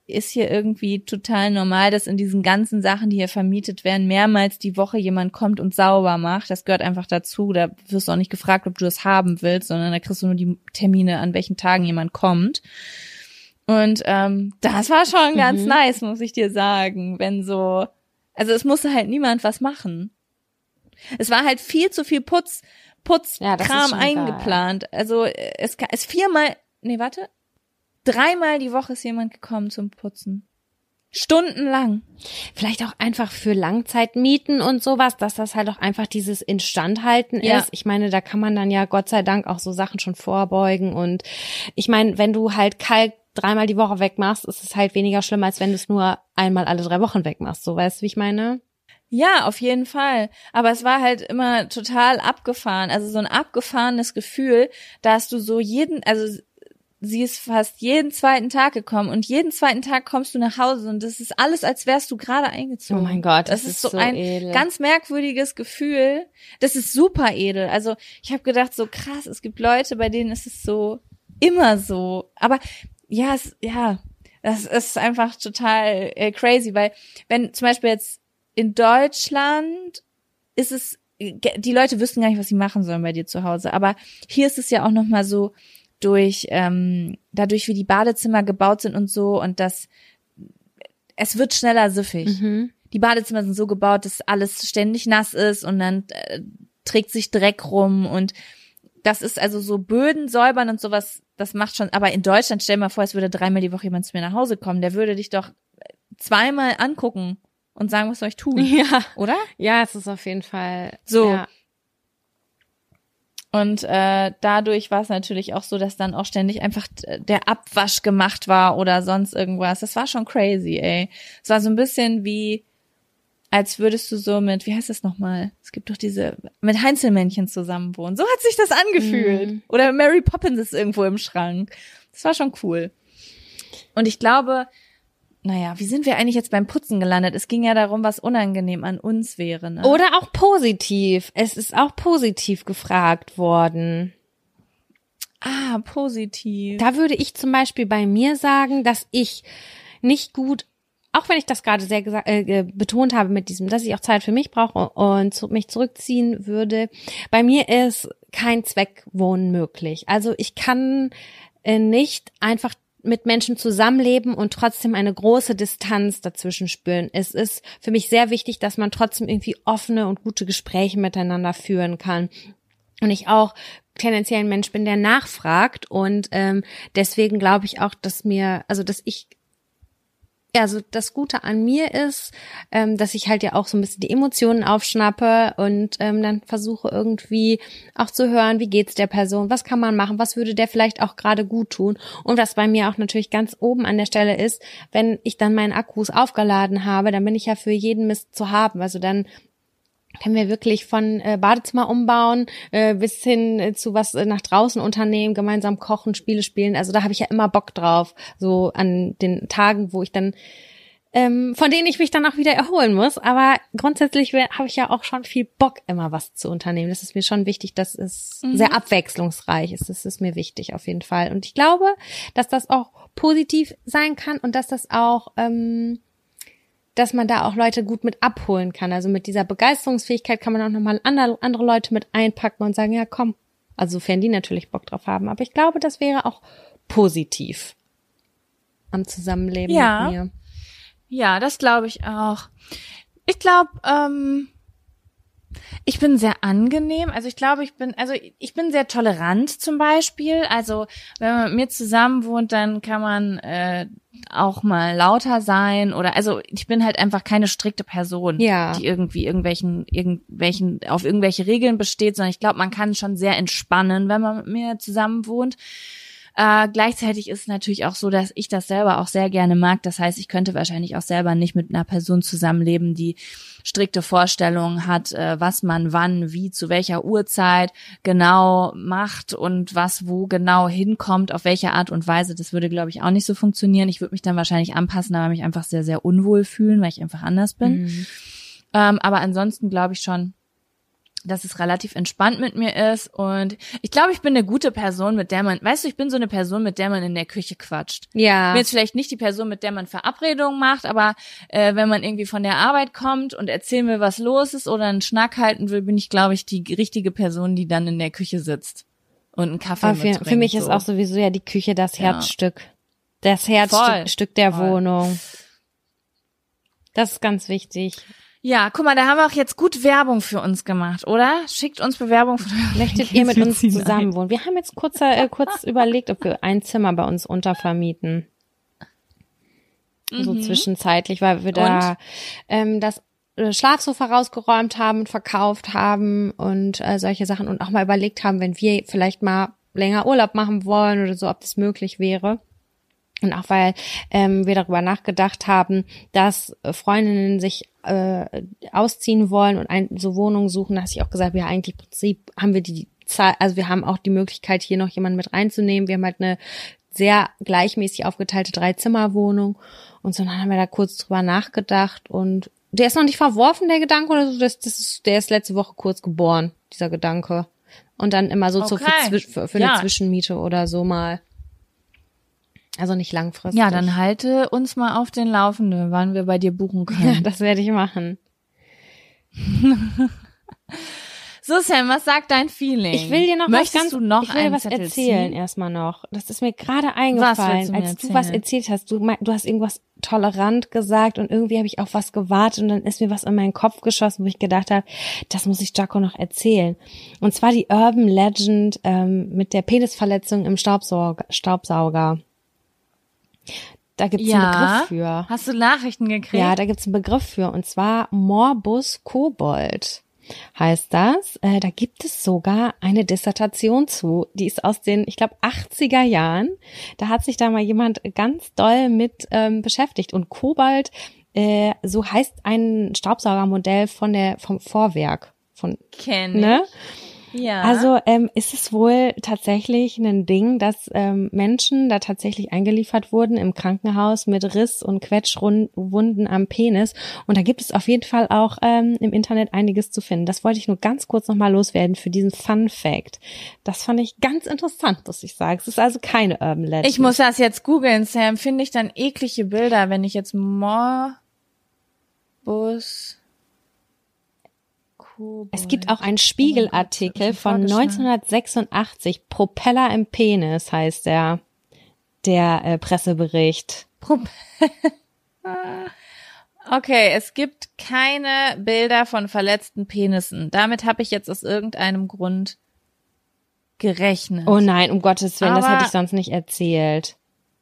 ist hier irgendwie total normal, dass in diesen ganzen Sachen, die hier vermietet werden, mehrmals die Woche jemand kommt und sauber macht. Das gehört einfach dazu. Da wirst du auch nicht gefragt, ob du das haben willst, sondern da kriegst du nur die Termine, an welchen Tagen jemand kommt. Und ähm, das war schon mhm. ganz nice, muss ich dir sagen, wenn so, also es musste halt niemand was machen. Es war halt viel zu viel Putz, Putzkram ja, eingeplant. Geil. Also es ist viermal, nee, warte, dreimal die Woche ist jemand gekommen zum Putzen. Stundenlang. Vielleicht auch einfach für Langzeitmieten und sowas, dass das halt auch einfach dieses Instandhalten ja. ist. Ich meine, da kann man dann ja Gott sei Dank auch so Sachen schon vorbeugen. Und ich meine, wenn du halt Kalk dreimal die Woche wegmachst, ist es halt weniger schlimm, als wenn du es nur einmal alle drei Wochen wegmachst. So, weißt du, wie ich meine? Ja, auf jeden Fall. Aber es war halt immer total abgefahren. Also so ein abgefahrenes Gefühl, dass du so jeden, also sie ist fast jeden zweiten Tag gekommen und jeden zweiten Tag kommst du nach Hause und das ist alles, als wärst du gerade eingezogen. Oh mein Gott, das, das ist, ist so, so ein edel. Ganz merkwürdiges Gefühl. Das ist super edel. Also ich habe gedacht, so krass, es gibt Leute, bei denen ist es so immer so. Aber ja, es, ja, das ist einfach total äh, crazy, weil wenn zum Beispiel jetzt in Deutschland ist es, die Leute wüssten gar nicht, was sie machen sollen bei dir zu Hause. Aber hier ist es ja auch nochmal so, durch ähm, dadurch, wie die Badezimmer gebaut sind und so und das es wird schneller süffig. Mhm. Die Badezimmer sind so gebaut, dass alles ständig nass ist und dann äh, trägt sich Dreck rum und das ist also so Böden säubern und sowas, das macht schon, aber in Deutschland, stell dir mal vor, es würde dreimal die Woche jemand zu mir nach Hause kommen, der würde dich doch zweimal angucken und sagen, was soll ich tun? Ja. Oder? Ja, es ist auf jeden Fall so. Ja. Und äh, dadurch war es natürlich auch so, dass dann auch ständig einfach der Abwasch gemacht war oder sonst irgendwas. Das war schon crazy, ey. Es war so ein bisschen wie, als würdest du so mit, wie heißt das nochmal? Es gibt doch diese, mit Heinzelmännchen zusammen wohnen. So hat sich das angefühlt. Mm. Oder Mary Poppins ist irgendwo im Schrank. Das war schon cool. Und ich glaube, naja, wie sind wir eigentlich jetzt beim Putzen gelandet? Es ging ja darum, was unangenehm an uns wäre, ne? Oder auch positiv. Es ist auch positiv gefragt worden. Ah, positiv. Da würde ich zum Beispiel bei mir sagen, dass ich nicht gut, auch wenn ich das gerade sehr gesa- äh, betont habe mit diesem, dass ich auch Zeit für mich brauche und zu, mich zurückziehen würde, bei mir ist kein Zweckwohnen möglich. Also ich kann äh, nicht einfach mit Menschen zusammenleben und trotzdem eine große Distanz dazwischen spüren. Es ist für mich sehr wichtig, dass man trotzdem irgendwie offene und gute Gespräche miteinander führen kann. Und ich auch tendenziell ein Mensch bin, der nachfragt und ähm, deswegen glaube ich auch, dass mir, also dass ich Also das Gute an mir ist, ähm, dass ich halt ja auch so ein bisschen die Emotionen aufschnappe und ähm, dann versuche irgendwie auch zu hören, wie geht's der Person, was kann man machen, was würde der vielleicht auch gerade gut tun. Und was bei mir auch natürlich ganz oben an der Stelle ist, wenn ich dann meinen Akkus aufgeladen habe, dann bin ich ja für jeden Mist zu haben. Also dann können wir wirklich von äh, Badezimmer umbauen äh, bis hin äh, zu was äh, nach draußen unternehmen, gemeinsam kochen, Spiele spielen. Also da habe ich ja immer Bock drauf, so an den Tagen, wo ich dann, ähm, von denen ich mich dann auch wieder erholen muss. Aber grundsätzlich habe ich ja auch schon viel Bock, immer was zu unternehmen. Das ist mir schon wichtig, dass es mhm. sehr abwechslungsreich ist. Das ist mir wichtig auf jeden Fall. Und ich glaube, dass das auch positiv sein kann und dass das auch ähm, dass man da auch Leute gut mit abholen kann. Also mit dieser Begeisterungsfähigkeit kann man auch nochmal andere, andere Leute mit einpacken und sagen, ja komm, also sofern die natürlich Bock drauf haben. Aber ich glaube, das wäre auch positiv am Zusammenleben ja. mit mir. Ja, das glaube ich auch. Ich glaube, ähm, ich bin sehr angenehm. Also ich glaube, ich bin, also ich bin sehr tolerant zum Beispiel. Also wenn man mit mir zusammen wohnt, dann kann man äh, auch mal lauter sein oder also ich bin halt einfach keine strikte Person, ja. die irgendwie irgendwelchen irgendwelchen auf irgendwelche Regeln besteht, sondern ich glaube, man kann schon sehr entspannen, wenn man mit mir zusammen wohnt. Äh, gleichzeitig ist es natürlich auch so, dass ich das selber auch sehr gerne mag. Das heißt, ich könnte wahrscheinlich auch selber nicht mit einer Person zusammenleben, die strikte Vorstellungen hat, äh, was man wann, wie, zu welcher Uhrzeit genau macht und was wo genau hinkommt, auf welche Art und Weise. Das würde, glaube ich, auch nicht so funktionieren. Ich würde mich dann wahrscheinlich anpassen, aber mich einfach sehr, sehr unwohl fühlen, weil ich einfach anders bin. Mhm. Ähm, aber ansonsten glaube ich schon, dass es relativ entspannt mit mir ist und ich glaube, ich bin eine gute Person, mit der man, weißt du, ich bin so eine Person, mit der man in der Küche quatscht. Ja. Ich bin jetzt vielleicht nicht die Person, mit der man Verabredungen macht, aber äh, wenn man irgendwie von der Arbeit kommt und erzählen will, was los ist oder einen Schnack halten will, bin ich, glaube ich, die richtige Person, die dann in der Küche sitzt und einen Kaffee Aber für, mitbringt. für mich so. ist auch sowieso ja die Küche das Ja. Herzstück. Das Herzstück Stück der Voll. Wohnung. Das ist ganz wichtig. Ja, guck mal, da haben wir auch jetzt gut Werbung für uns gemacht, oder? Schickt uns Bewerbung von Möchtet ihr mit uns ziehen zusammen ein. wohnen? Wir haben jetzt kurz, äh, kurz überlegt, ob wir ein Zimmer bei uns untervermieten. So Mhm. zwischenzeitlich, weil wir da ähm, das äh, Schlafsofa rausgeräumt haben und verkauft haben und äh, solche Sachen und auch mal überlegt haben, wenn wir vielleicht mal länger Urlaub machen wollen oder so, ob das möglich wäre. Und auch weil ähm, wir darüber nachgedacht haben, dass äh, Freundinnen sich äh, ausziehen wollen und ein, so Wohnungen suchen, da habe ich auch gesagt, ja, eigentlich im Prinzip haben wir die Zeit, also wir haben auch die Möglichkeit, hier noch jemanden mit reinzunehmen. Wir haben halt eine sehr gleichmäßig aufgeteilte Drei-Zimmer-Wohnung und so, dann haben wir da kurz drüber nachgedacht und der ist noch nicht verworfen, der Gedanke, oder so, das, das ist, der ist letzte Woche kurz geboren, dieser Gedanke. Und dann immer so zur- Okay. für, für, für Ja. eine Zwischenmiete oder so mal. Also nicht langfristig. Ja, dann halte uns mal auf den Laufenden, wann wir bei dir buchen Ja, können. das werde ich machen. So, Sam, was sagt dein Feeling? Ich will dir noch Möchtest was ganz, du noch ich will dir einen was Zettel erzählen ziehen? erstmal noch. Das ist mir gerade willst eingefallen, du mir als du was erzählen? erzählt hast. Du, mein, du hast irgendwas tolerant gesagt und irgendwie habe ich auf was gewartet und dann ist mir was in meinen Kopf geschossen, wo ich gedacht habe, das muss ich Jaco noch erzählen. Und zwar die Urban Legend ähm, mit der Penisverletzung im Staubsauger. Staubsauger. Da gibt's einen Ja. Begriff für. Hast du Nachrichten gekriegt? Ja, da gibt's einen Begriff für und zwar Morbus Kobold heißt das. Äh, da gibt es sogar eine Dissertation zu. Die ist aus den, ich glaube, achtziger Jahren. Da hat sich da mal jemand ganz doll mit ähm, beschäftigt. Und Kobold, äh, so heißt ein Staubsaugermodell von der vom Vorwerk. Von, Kenn ich. ne? Ja. Also ähm, ist es wohl tatsächlich ein Ding, dass ähm, Menschen da tatsächlich eingeliefert wurden im Krankenhaus mit Riss- und Quetschwunden am Penis. Und da gibt es auf jeden Fall auch ähm, im Internet einiges zu finden. Das wollte ich nur ganz kurz nochmal loswerden für diesen Fun Fact. Das fand ich ganz interessant, muss ich sagen. Es ist also keine Urban Legend. Ich muss das jetzt googeln, Sam. Finde ich dann eklige Bilder, wenn ich jetzt Morbus Kobold. Es gibt auch einen Spiegelartikel von neunzehnhundertsechsundachtzig. Propeller im Penis heißt der, der äh, Pressebericht. Okay, es gibt keine Bilder von verletzten Penissen. Damit habe ich jetzt aus irgendeinem Grund gerechnet. Oh nein, um Gottes Willen, das Aber- hätte ich sonst nicht erzählt.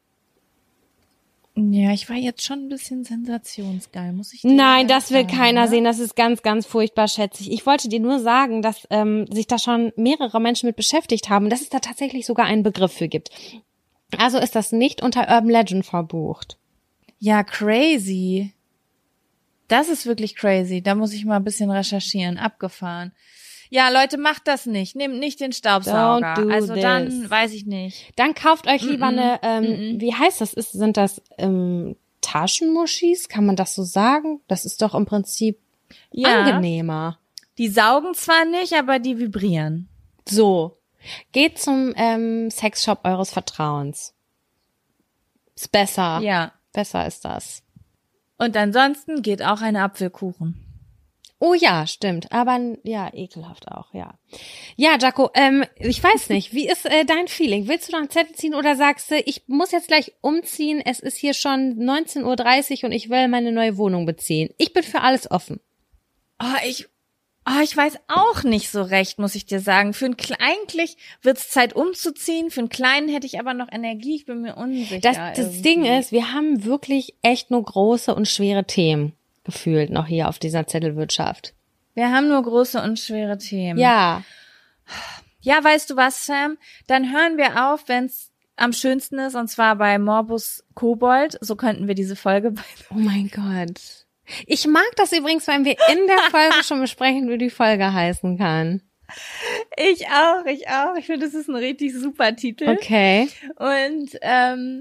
Ja, ich war jetzt schon ein bisschen sensationsgeil, muss ich dir Nein, ehrlich das will sagen, keiner ne? sehen. Das ist ganz, ganz furchtbar, schätze ich. Ich wollte dir nur sagen, dass ähm, sich da schon mehrere Menschen mit beschäftigt haben und dass es da tatsächlich sogar einen Begriff für gibt. Also ist das nicht unter Urban Legend verbucht. Ja, crazy. Das ist wirklich crazy. Da muss ich mal ein bisschen recherchieren. Abgefahren. Ja, Leute, macht das nicht. Nehmt nicht den Staubsauger. Don't do Also this. dann weiß ich nicht. Dann kauft euch lieber Mm-mm, eine, ähm, mm-mm. wie heißt das? Ist, sind das ähm, Taschenmuschis? Kann man das so sagen? Das ist doch im Prinzip Ja, angenehmer. die saugen zwar nicht, aber die vibrieren. So, geht zum ähm, Sexshop eures Vertrauens. Ist besser. Ja. Besser ist das. Und ansonsten geht auch ein Apfelkuchen. Oh ja, stimmt. Aber ja, ekelhaft auch, ja. Ja, Jaco, ähm, ich weiß nicht, wie ist äh, dein Feeling? Willst du noch einen Zettel ziehen oder sagst du, ich muss jetzt gleich umziehen, es ist hier schon neunzehn Uhr dreißig und ich will meine neue Wohnung beziehen? Ich bin für alles offen. Oh, ich, oh, ich weiß auch nicht so recht, muss ich dir sagen. Für einen Kle- eigentlich wird's Zeit umzuziehen. Für einen Kleinen hätte ich aber noch Energie. Ich bin mir unsicher. Das, das irgendwie. Ding ist, wir haben wirklich echt nur große und schwere Themen gefühlt noch hier auf dieser Zettelwirtschaft. Wir haben nur große und schwere Themen. Ja. Ja, weißt du was, Sam? Dann hören wir auf, wenn's am schönsten ist, und zwar bei Morbus Kobold. So könnten wir diese Folge bei. Oh mein Gott. Ich mag das übrigens, wenn wir in der Folge schon besprechen, wie die Folge heißen kann. Ich auch, ich auch. Ich finde, das ist ein richtig super Titel. Okay. Und ähm,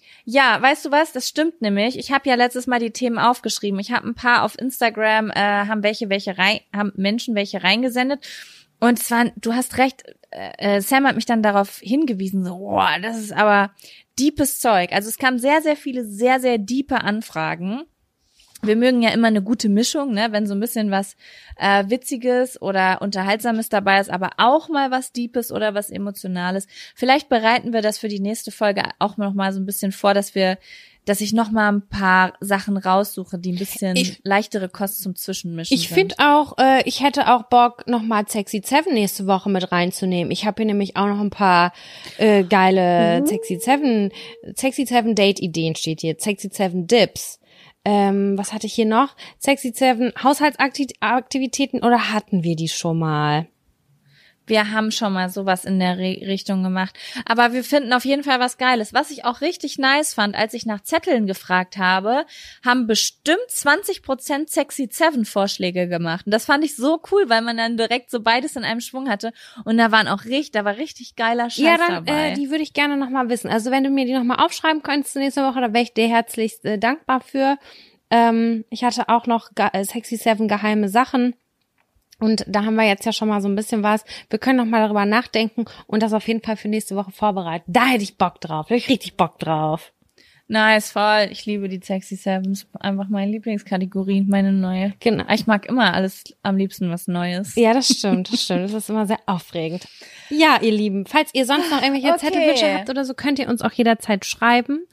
Ja, weißt du was? Das stimmt nämlich. Ich habe ja letztes Mal die Themen aufgeschrieben. Ich habe ein paar auf Instagram, äh, haben welche, welche rein, haben Menschen welche reingesendet. Und es waren, du hast recht, äh, Sam hat mich dann darauf hingewiesen, so, boah, das ist aber deepes Zeug. Also es kamen sehr, sehr viele, sehr, sehr diepe Anfragen. Wir mögen ja immer eine gute Mischung, ne, wenn so ein bisschen was äh, Witziges oder Unterhaltsames dabei ist, aber auch mal was Deepes oder was Emotionales. Vielleicht bereiten wir das für die nächste Folge auch noch mal so ein bisschen vor, dass wir, dass ich noch mal ein paar Sachen raussuche, die ein bisschen ich, leichtere Kost zum Zwischenmischen Ich finde auch, äh, ich hätte auch Bock, noch mal Sexy Seven nächste Woche mit reinzunehmen. Ich habe hier nämlich auch noch ein paar äh, geile mhm. Sexy Seven, Sexy Seven Date Ideen steht hier, Sexy Seven Dips. Ähm, was hatte ich hier noch? Sexy Seven Haushaltsaktivitäten oder hatten wir die schon mal? Wir haben schon mal sowas in der Re- Richtung gemacht. Aber wir finden auf jeden Fall was Geiles. Was ich auch richtig nice fand, als ich nach Zetteln gefragt habe, haben bestimmt zwanzig Prozent Sexy Seven Vorschläge gemacht. Und das fand ich so cool, weil man dann direkt so beides in einem Schwung hatte. Und da waren auch richtig, da war richtig geiler Scheiß ja, dann, dabei. Äh, die würde ich gerne nochmal wissen. Also wenn du mir die nochmal aufschreiben könntest nächste Woche, da wäre ich dir herzlichst äh, dankbar für. Ähm, ich hatte auch noch ge- Sexy Seven geheime Sachen. Und da haben wir jetzt ja schon mal so ein bisschen was. Wir können noch mal darüber nachdenken und das auf jeden Fall für nächste Woche vorbereiten. Da hätte ich Bock drauf. Da hätte ich richtig Bock drauf. Nice, voll. Ich liebe die Sexy Sevens. Einfach meine Lieblingskategorie, meine neue. Genau. Ich mag immer alles am liebsten was Neues. Ja, das stimmt, das stimmt. Das ist immer sehr aufregend. Ja, ihr Lieben, falls ihr sonst noch irgendwelche okay. Zettelwünsche habt oder so, könnt ihr uns auch jederzeit schreiben.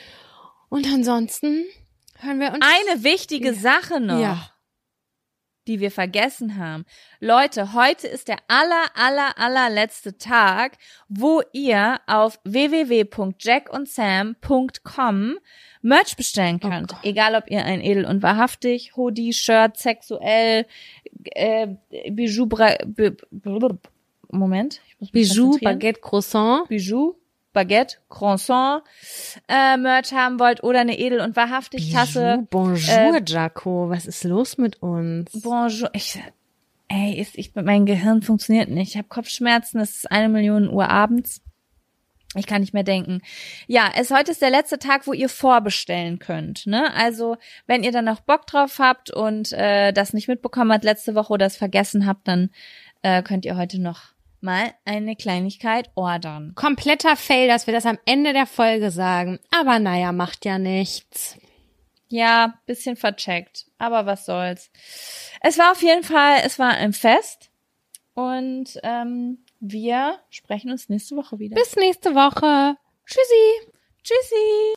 Und ansonsten hören wir uns. Eine wichtige ja. Sache noch. Ja. Die wir vergessen haben. Leute, heute ist der aller, aller, allerletzte Tag, wo ihr auf w w w punkt jack und sam punkt com Merch bestellen könnt. Oh Egal, ob ihr ein edel und wahrhaftig, Hoodie, Shirt, sexuell, äh, Bijou, Bra- B- B- Moment. Ich muss mich Bijou, Baguette, Croissant. Bijou, Baguette, Croissant, äh, Merch haben wollt oder eine edel und wahrhaftig Tasse. Bonjour, äh, Jaco, was ist los mit uns? Bonjour, ich, ey, ist, ich, mein Gehirn funktioniert nicht. Ich habe Kopfschmerzen, es ist eine Million Uhr abends. Ich kann nicht mehr denken. Ja, es heute ist der letzte Tag, wo ihr vorbestellen könnt, ne? Also, wenn ihr dann noch Bock drauf habt und äh, das nicht mitbekommen habt letzte Woche oder es vergessen habt, dann äh, könnt ihr heute noch mal eine Kleinigkeit ordern. Kompletter Fail, dass wir das am Ende der Folge sagen. Aber naja, macht ja nichts. Ja, bisschen vercheckt. Aber was soll's. Es war auf jeden Fall, es war ein Fest. Und ähm, wir sprechen uns nächste Woche wieder. Bis nächste Woche. Tschüssi. Tschüssi.